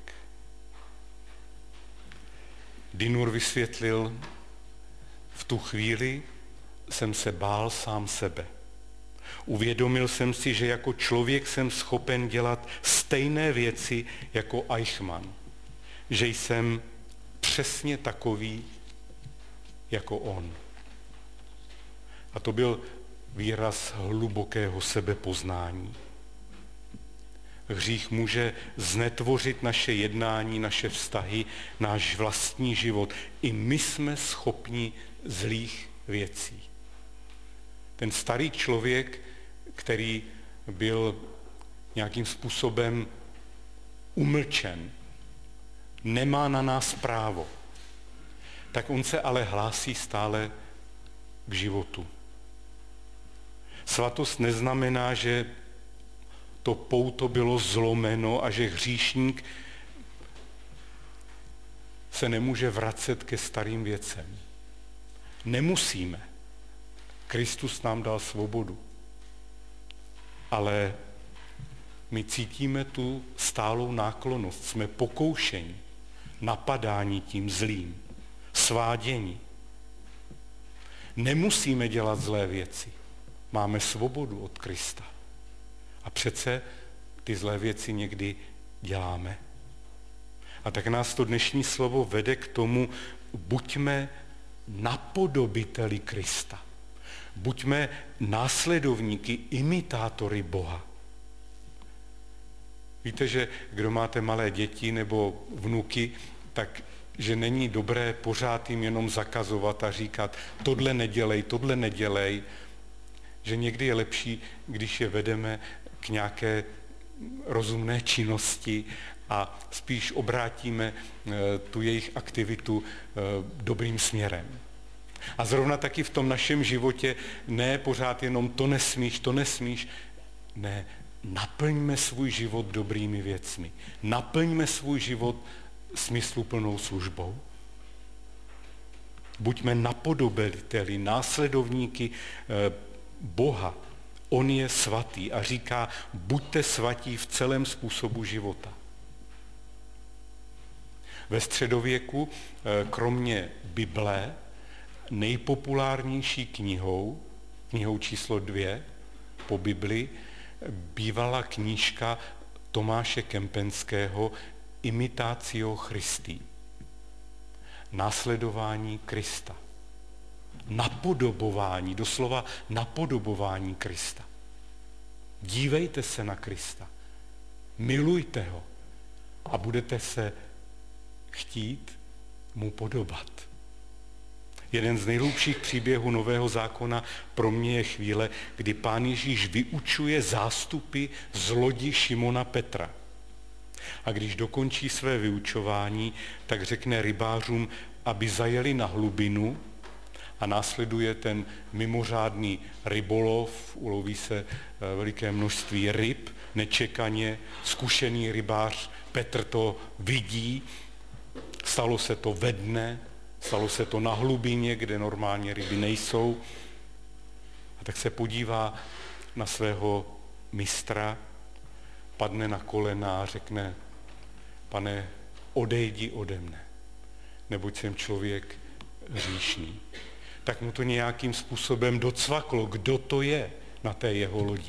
Dinur vysvětlil, v tu chvíli jsem se bál sám sebe. Uvědomil jsem si, že jako člověk jsem schopen dělat stejné věci jako Eichmann. Že jsem přesně takový jako on. A to byl výraz hlubokého sebepoznání. Hřích může znetvořit naše jednání, naše vztahy, náš vlastní život. I my jsme schopni zlých věcí. Ten starý člověk, který byl nějakým způsobem umlčen, nemá na nás právo, tak on se ale hlásí stále k životu. Svatost neznamená, že to pouto bylo zlomeno a že hříšník se nemůže vracet ke starým věcem. Nemusíme. Kristus nám dal svobodu. Ale my cítíme tu stálou náklonnost. Jsme pokoušeni, napadáni tím zlým, sváděni. Nemusíme dělat zlé věci. Máme svobodu od Krista. A přece ty zlé věci někdy děláme. A tak nás to dnešní slovo vede k tomu, buďme napodobiteli Krista. Buďme následovníky, imitátory Boha. Víte, že kdo máte malé děti nebo vnuky, tak že není dobré pořád jim jenom zakazovat a říkat tohle nedělej, že někdy je lepší, když je vedeme k nějaké rozumné činnosti a spíš obrátíme tu jejich aktivitu dobrým směrem. A zrovna taky v tom našem životě ne pořád jenom to nesmíš, ne, naplňme svůj život dobrými věcmi. Naplňme svůj život smysluplnou službou. Buďme napodobiteli, následovníky Boha. On je svatý a říká, buďte svatí v celém způsobu života. Ve středověku, kromě Bible, nejpopulárnější knihou číslo 2 po Bibli, bývala knížka Tomáše Kempenského Imitatio Christi. Následování Krista. Napodobování, doslova napodobování Krista. Dívejte se na Krista. Milujte ho a budete se chtít mu podobat. Jeden z nejhlubších příběhů Nového zákona pro mě je chvíle, kdy Pán Ježíš vyučuje zástupy z lodi Šimona Petra. A když dokončí své vyučování, tak řekne rybářům, aby zajeli na hlubinu a následuje ten mimořádný rybolov, uloví se veliké množství ryb, nečekaně, zkušený rybář Petr to vidí, stalo se to ve dne, stalo se to na hlubině, kde normálně ryby nejsou. A tak se podívá na svého mistra, padne na kolena a řekne: Pane, odejdi ode mne, neboť jsem člověk hříšný. Tak mu to nějakým způsobem docvaklo, kdo to je na té jeho lodi.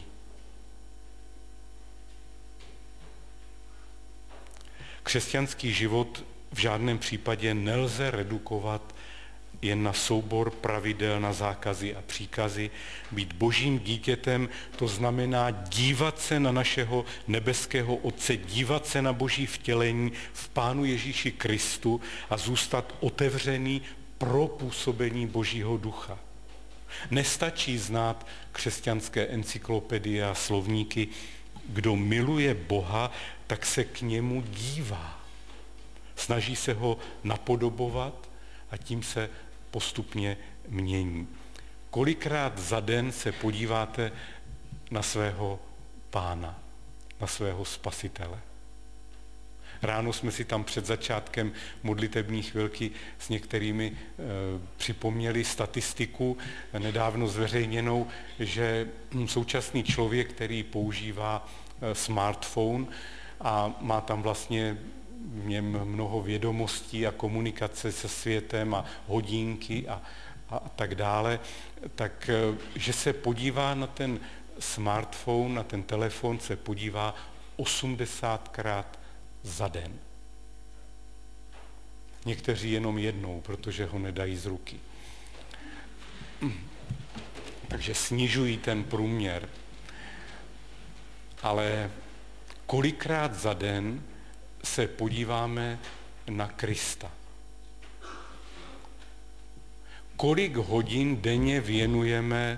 Křesťanský život v žádném případě nelze redukovat jen na soubor pravidel, na zákazy a příkazy. Být božím dítětem, to znamená dívat se na našeho nebeského Otce, dívat se na boží vtělení v Pánu Ježíši Kristu a zůstat otevřený pro působení Božího ducha. Nestačí znát křesťanské encyklopedie a slovníky. Kdo miluje Boha, tak se k němu dívá. Snaží se ho napodobovat a tím se postupně mění. Kolikrát za den se podíváte na svého Pána, na svého Spasitele? Ráno jsme si tam před začátkem modlitební chvilky s některými připomněli statistiku nedávno zveřejněnou, že současný člověk, který používá smartphone a má tam vlastně v něm mnoho vědomostí a komunikace se světem a hodinky a tak dále, tak že se podívá na ten smartphone, na ten telefon, se podívá 80krát za den. Někteří jenom jednou, protože ho nedají z ruky. Takže snižují ten průměr. Ale kolikrát za den se podíváme na Krista? Kolik hodin denně věnujeme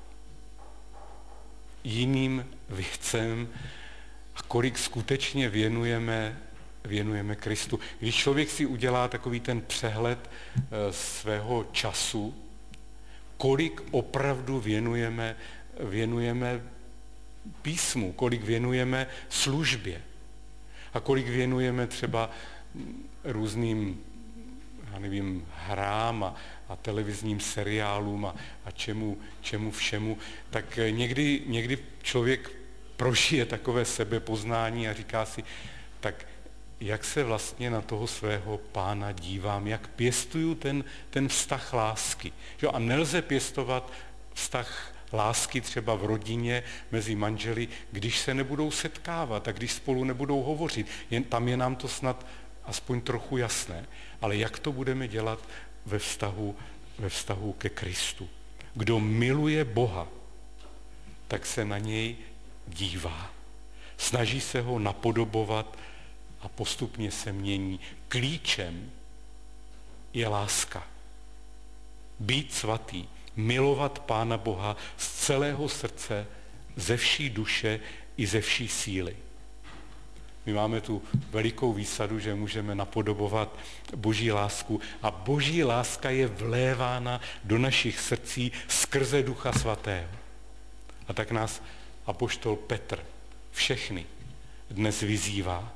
jiným věcem a kolik skutečně věnujeme Kristu? Když člověk si udělá takový ten přehled svého času, kolik opravdu věnujeme písmu, kolik věnujeme službě a kolik věnujeme třeba různým, já nevím, hrám a televizním seriálům a čemu všemu, tak někdy člověk prožije takové sebepoznání a říká si, tak jak se vlastně na toho svého Pána dívám, jak pěstuju ten vztah lásky. A nelze pěstovat vztah lásky třeba v rodině mezi manželi, když se nebudou setkávat a když spolu nebudou hovořit. Tam je nám to snad aspoň trochu jasné. Ale jak to budeme dělat ve vztahu ke Kristu? Kdo miluje Boha, tak se na něj dívá. Snaží se ho napodobovat a postupně se mění. Klíčem je láska. Být svatý, milovat Pána Boha z celého srdce, ze vší duše i ze vší síly. My máme tu velikou výsadu, že můžeme napodobovat Boží lásku a Boží láska je vlévána do našich srdcí skrze Ducha Svatého. A tak nás apoštol Petr všechny dnes vyzývá.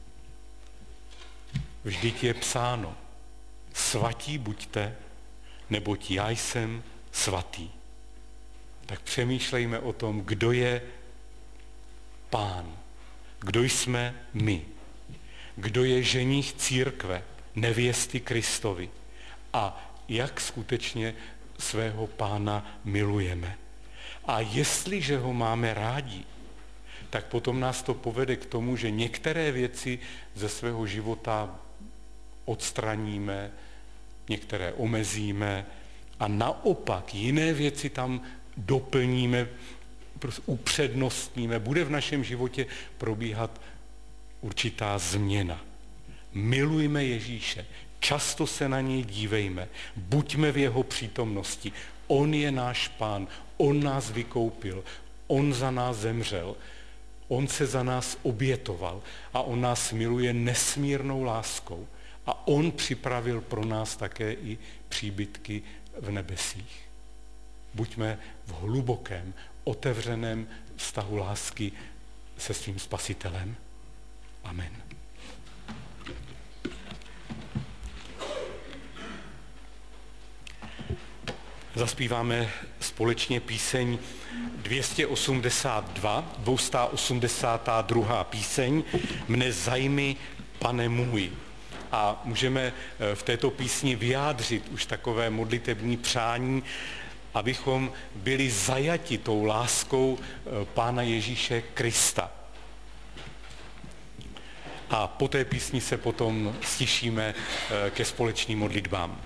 Vždyť je psáno, svatí buďte, neboť já jsem svatý. Tak přemýšlejme o tom, kdo je Pán, kdo jsme my, kdo je ženích církve, nevěsty Kristovi a jak skutečně svého Pána milujeme. A jestliže ho máme rádi, tak potom nás to povede k tomu, že některé věci ze svého života odstraníme, některé omezíme a naopak jiné věci tam doplníme, upřednostníme. Bude v našem životě probíhat určitá změna. Milujme Ježíše, často se na něj dívejme, buďme v jeho přítomnosti. On je náš Pán, on nás vykoupil, on za nás zemřel, On se za nás obětoval a on nás miluje nesmírnou láskou. A on připravil pro nás také i příbytky v nebesích. Buďme v hlubokém, otevřeném vztahu lásky se svým Spasitelem. Amen. Zaspíváme společně píseň 282, 282. píseň Mne zajmi, Pane můj. A můžeme v této písni vyjádřit už takové modlitební přání, abychom byli zajati tou láskou Pána Ježíše Krista. A po té písni se potom stišíme ke společným modlitbám.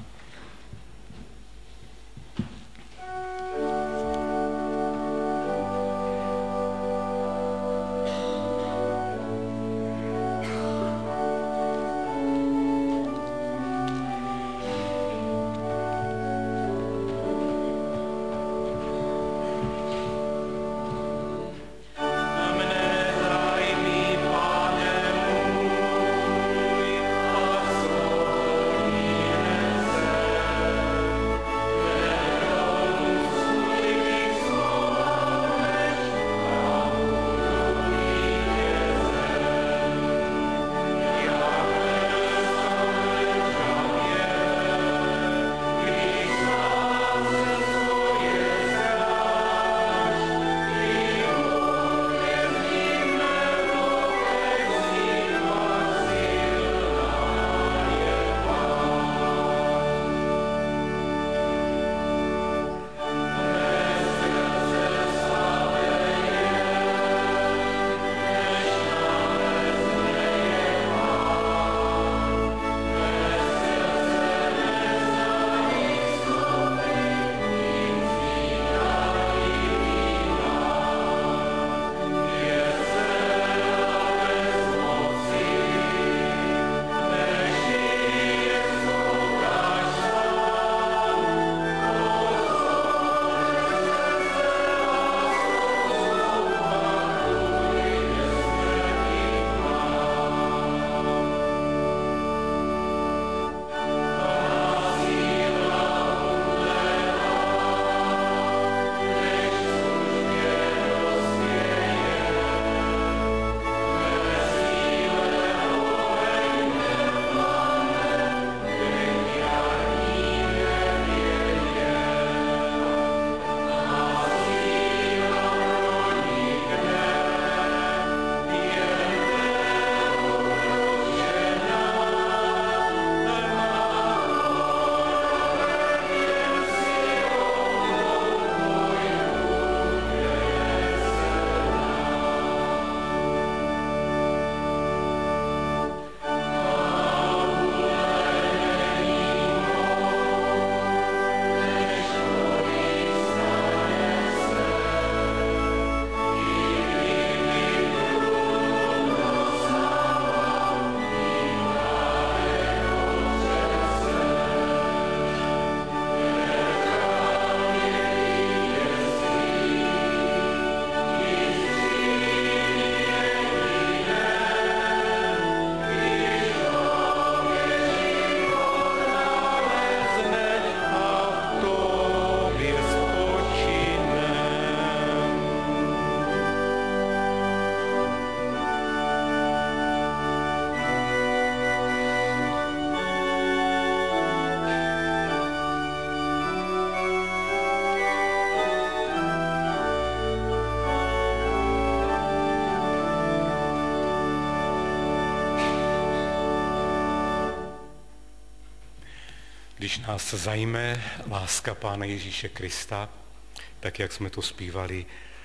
Když nás zajme láska Pána Ježíše Krista, tak jak jsme to zpívali,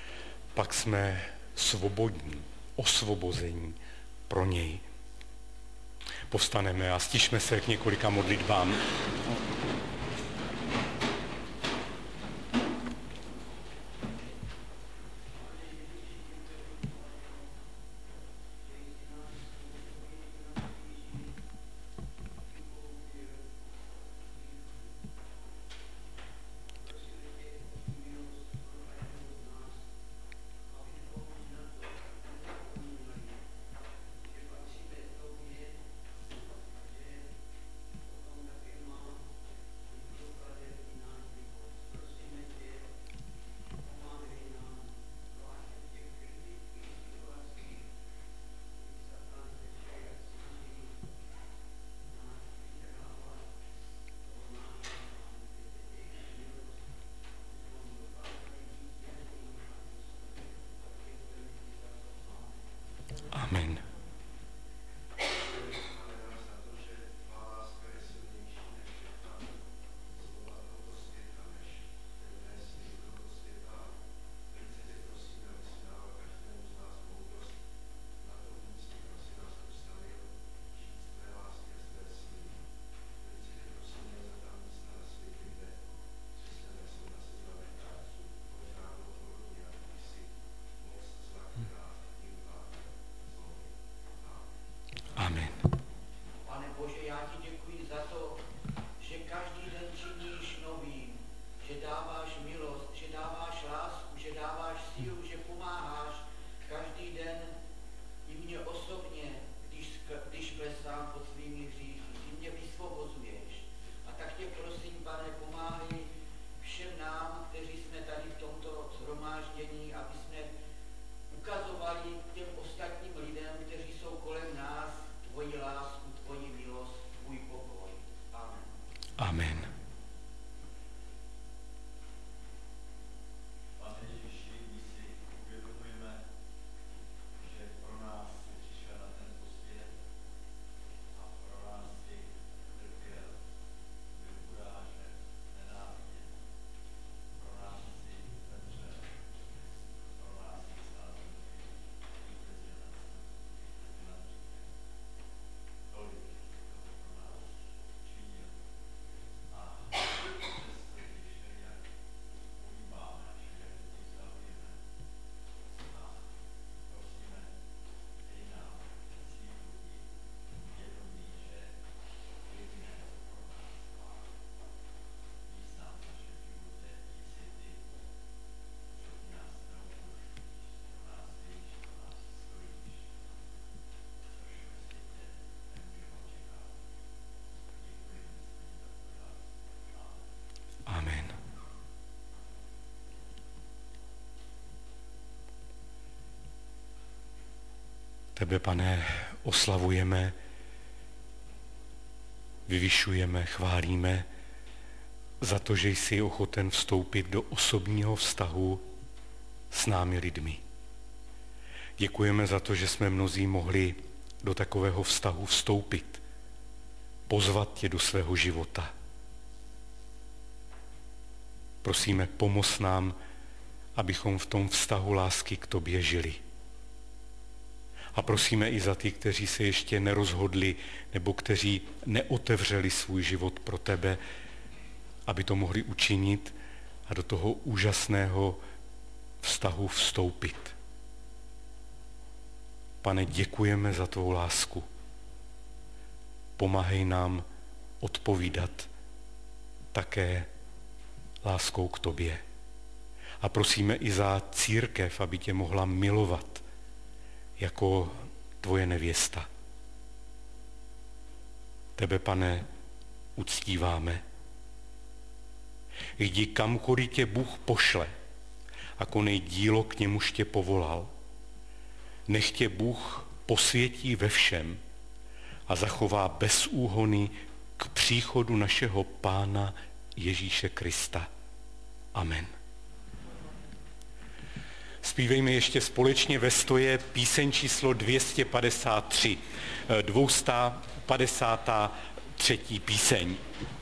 pak jsme svobodní, osvobození pro něj. Povstaneme a stišme se k několika modlitbám. Tebe, Pane, oslavujeme, vyvyšujeme, chválíme za to, že jsi ochoten vstoupit do osobního vztahu s námi lidmi. Děkujeme za to, že jsme mnozí mohli do takového vztahu vstoupit, pozvat tě do svého života. Prosíme, pomoz nám, abychom v tom vztahu lásky k tobě žili. A prosíme i za ty, kteří se ještě nerozhodli nebo kteří neotevřeli svůj život pro tebe, aby to mohli učinit a do toho úžasného vztahu vstoupit. Pane, děkujeme za tvou lásku. Pomáhej nám odpovídat také láskou k tobě. A prosíme i za církev, aby tě mohla milovat jako tvoje nevěsta. Tebe, Pane, uctíváme. Jdi kamkoliv tě Bůh pošle a konej dílo, k němuž tě povolal. Nech tě Bůh posvětí ve všem a zachová bez úhony k příchodu našeho Pána Ježíše Krista. Amen. Zpívejme ještě společně ve stoje píseň číslo 253, 253. píseň.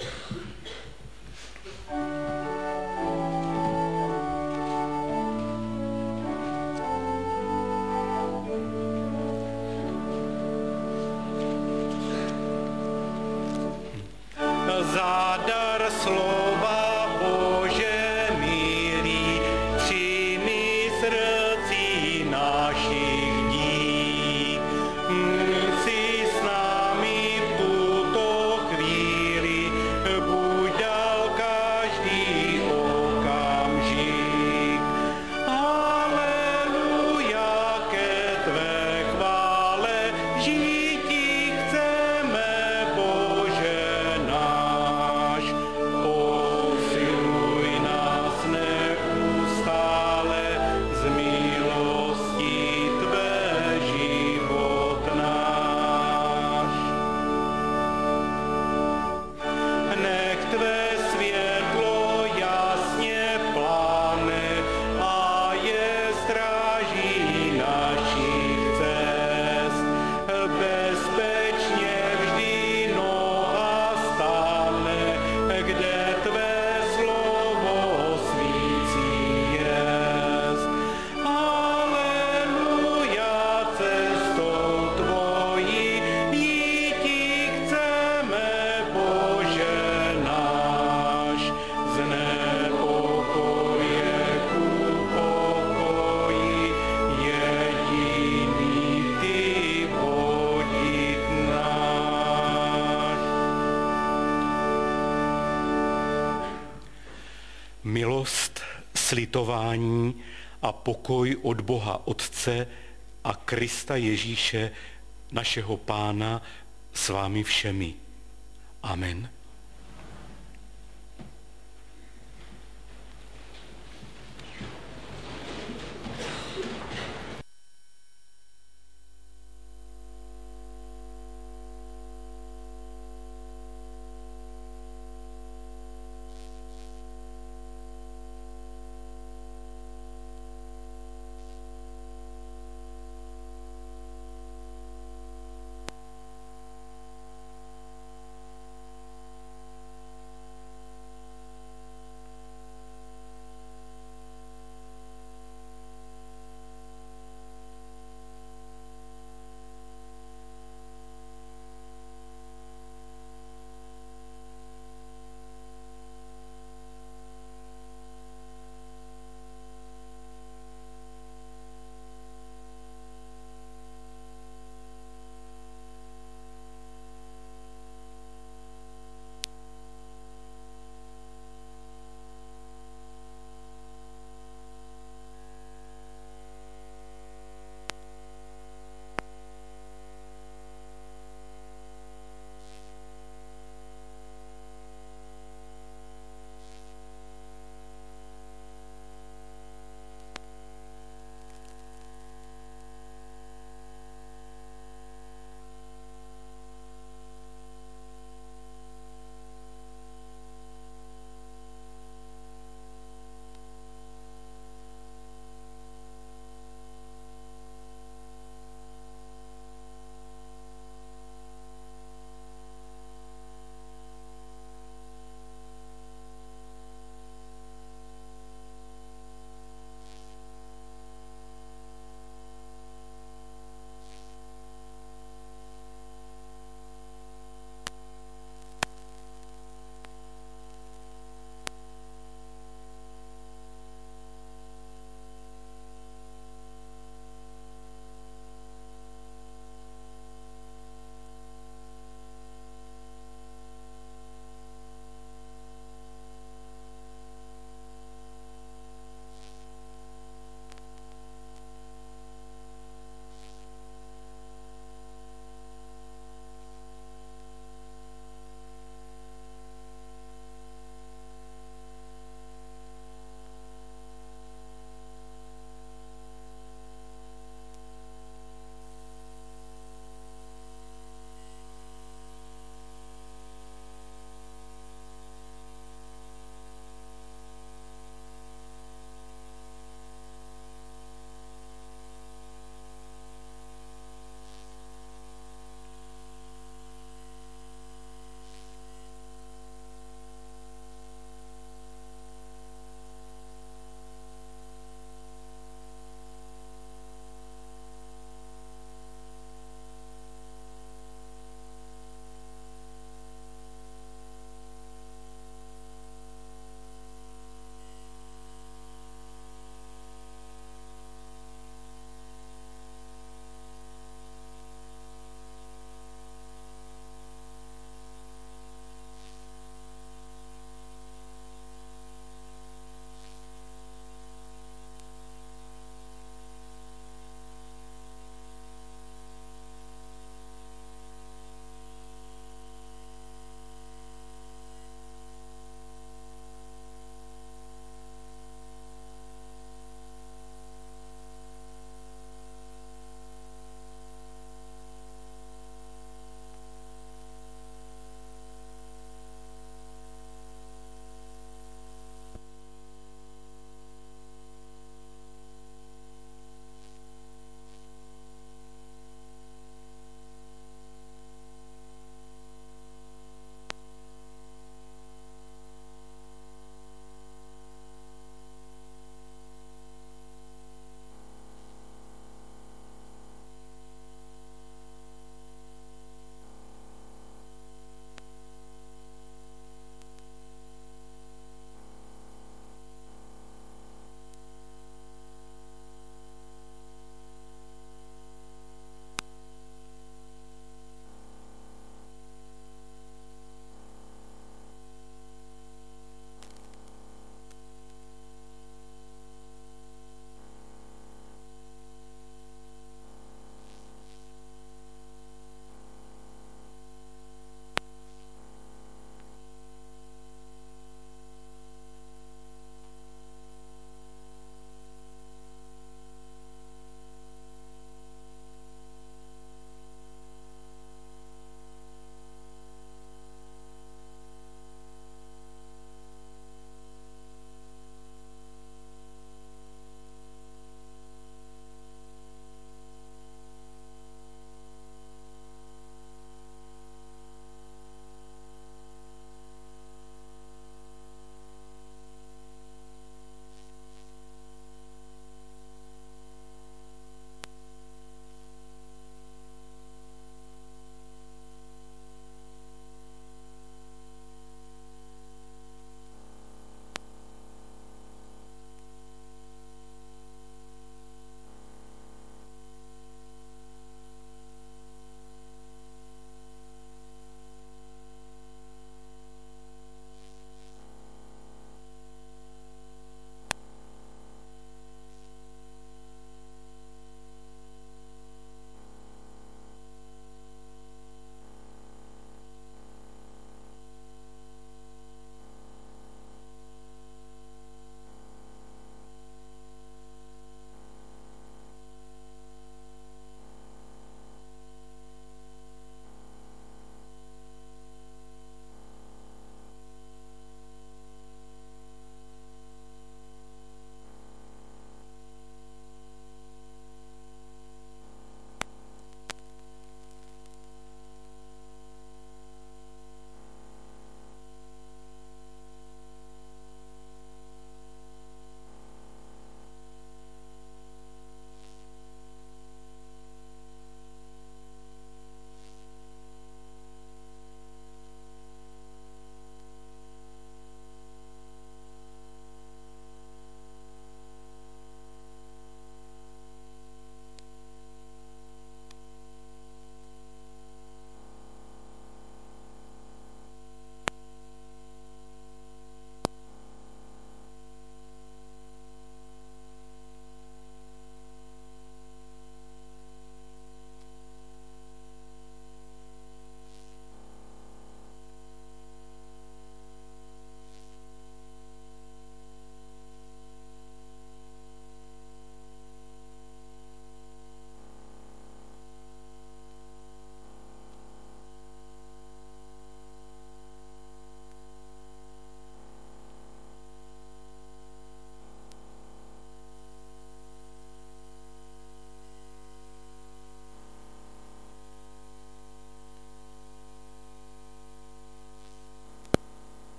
Zádar slova Bože milý, přijmi srdcí našich dík. Jsi s námi v tuto chvíli, buď dal každý okamžik. Aleluja, ke tvé chvále žití chceme, Bože náš. Posiluj nás neustále, z milosti tvé život náš. Nech tvé světlo jasně pláne a je stráží našich cest. Bezpečně vždy noha stáne, kde tvé slovo svící jest. Aleluja, cestou tvojí jítí chceme, Bože náš. Z nepokoje ku pokoji jediný ty vodit náš. Milost, slitování a pokoj od Boha Otce a Krista Ježíše, našeho Pána, s vámi všemi. Amen.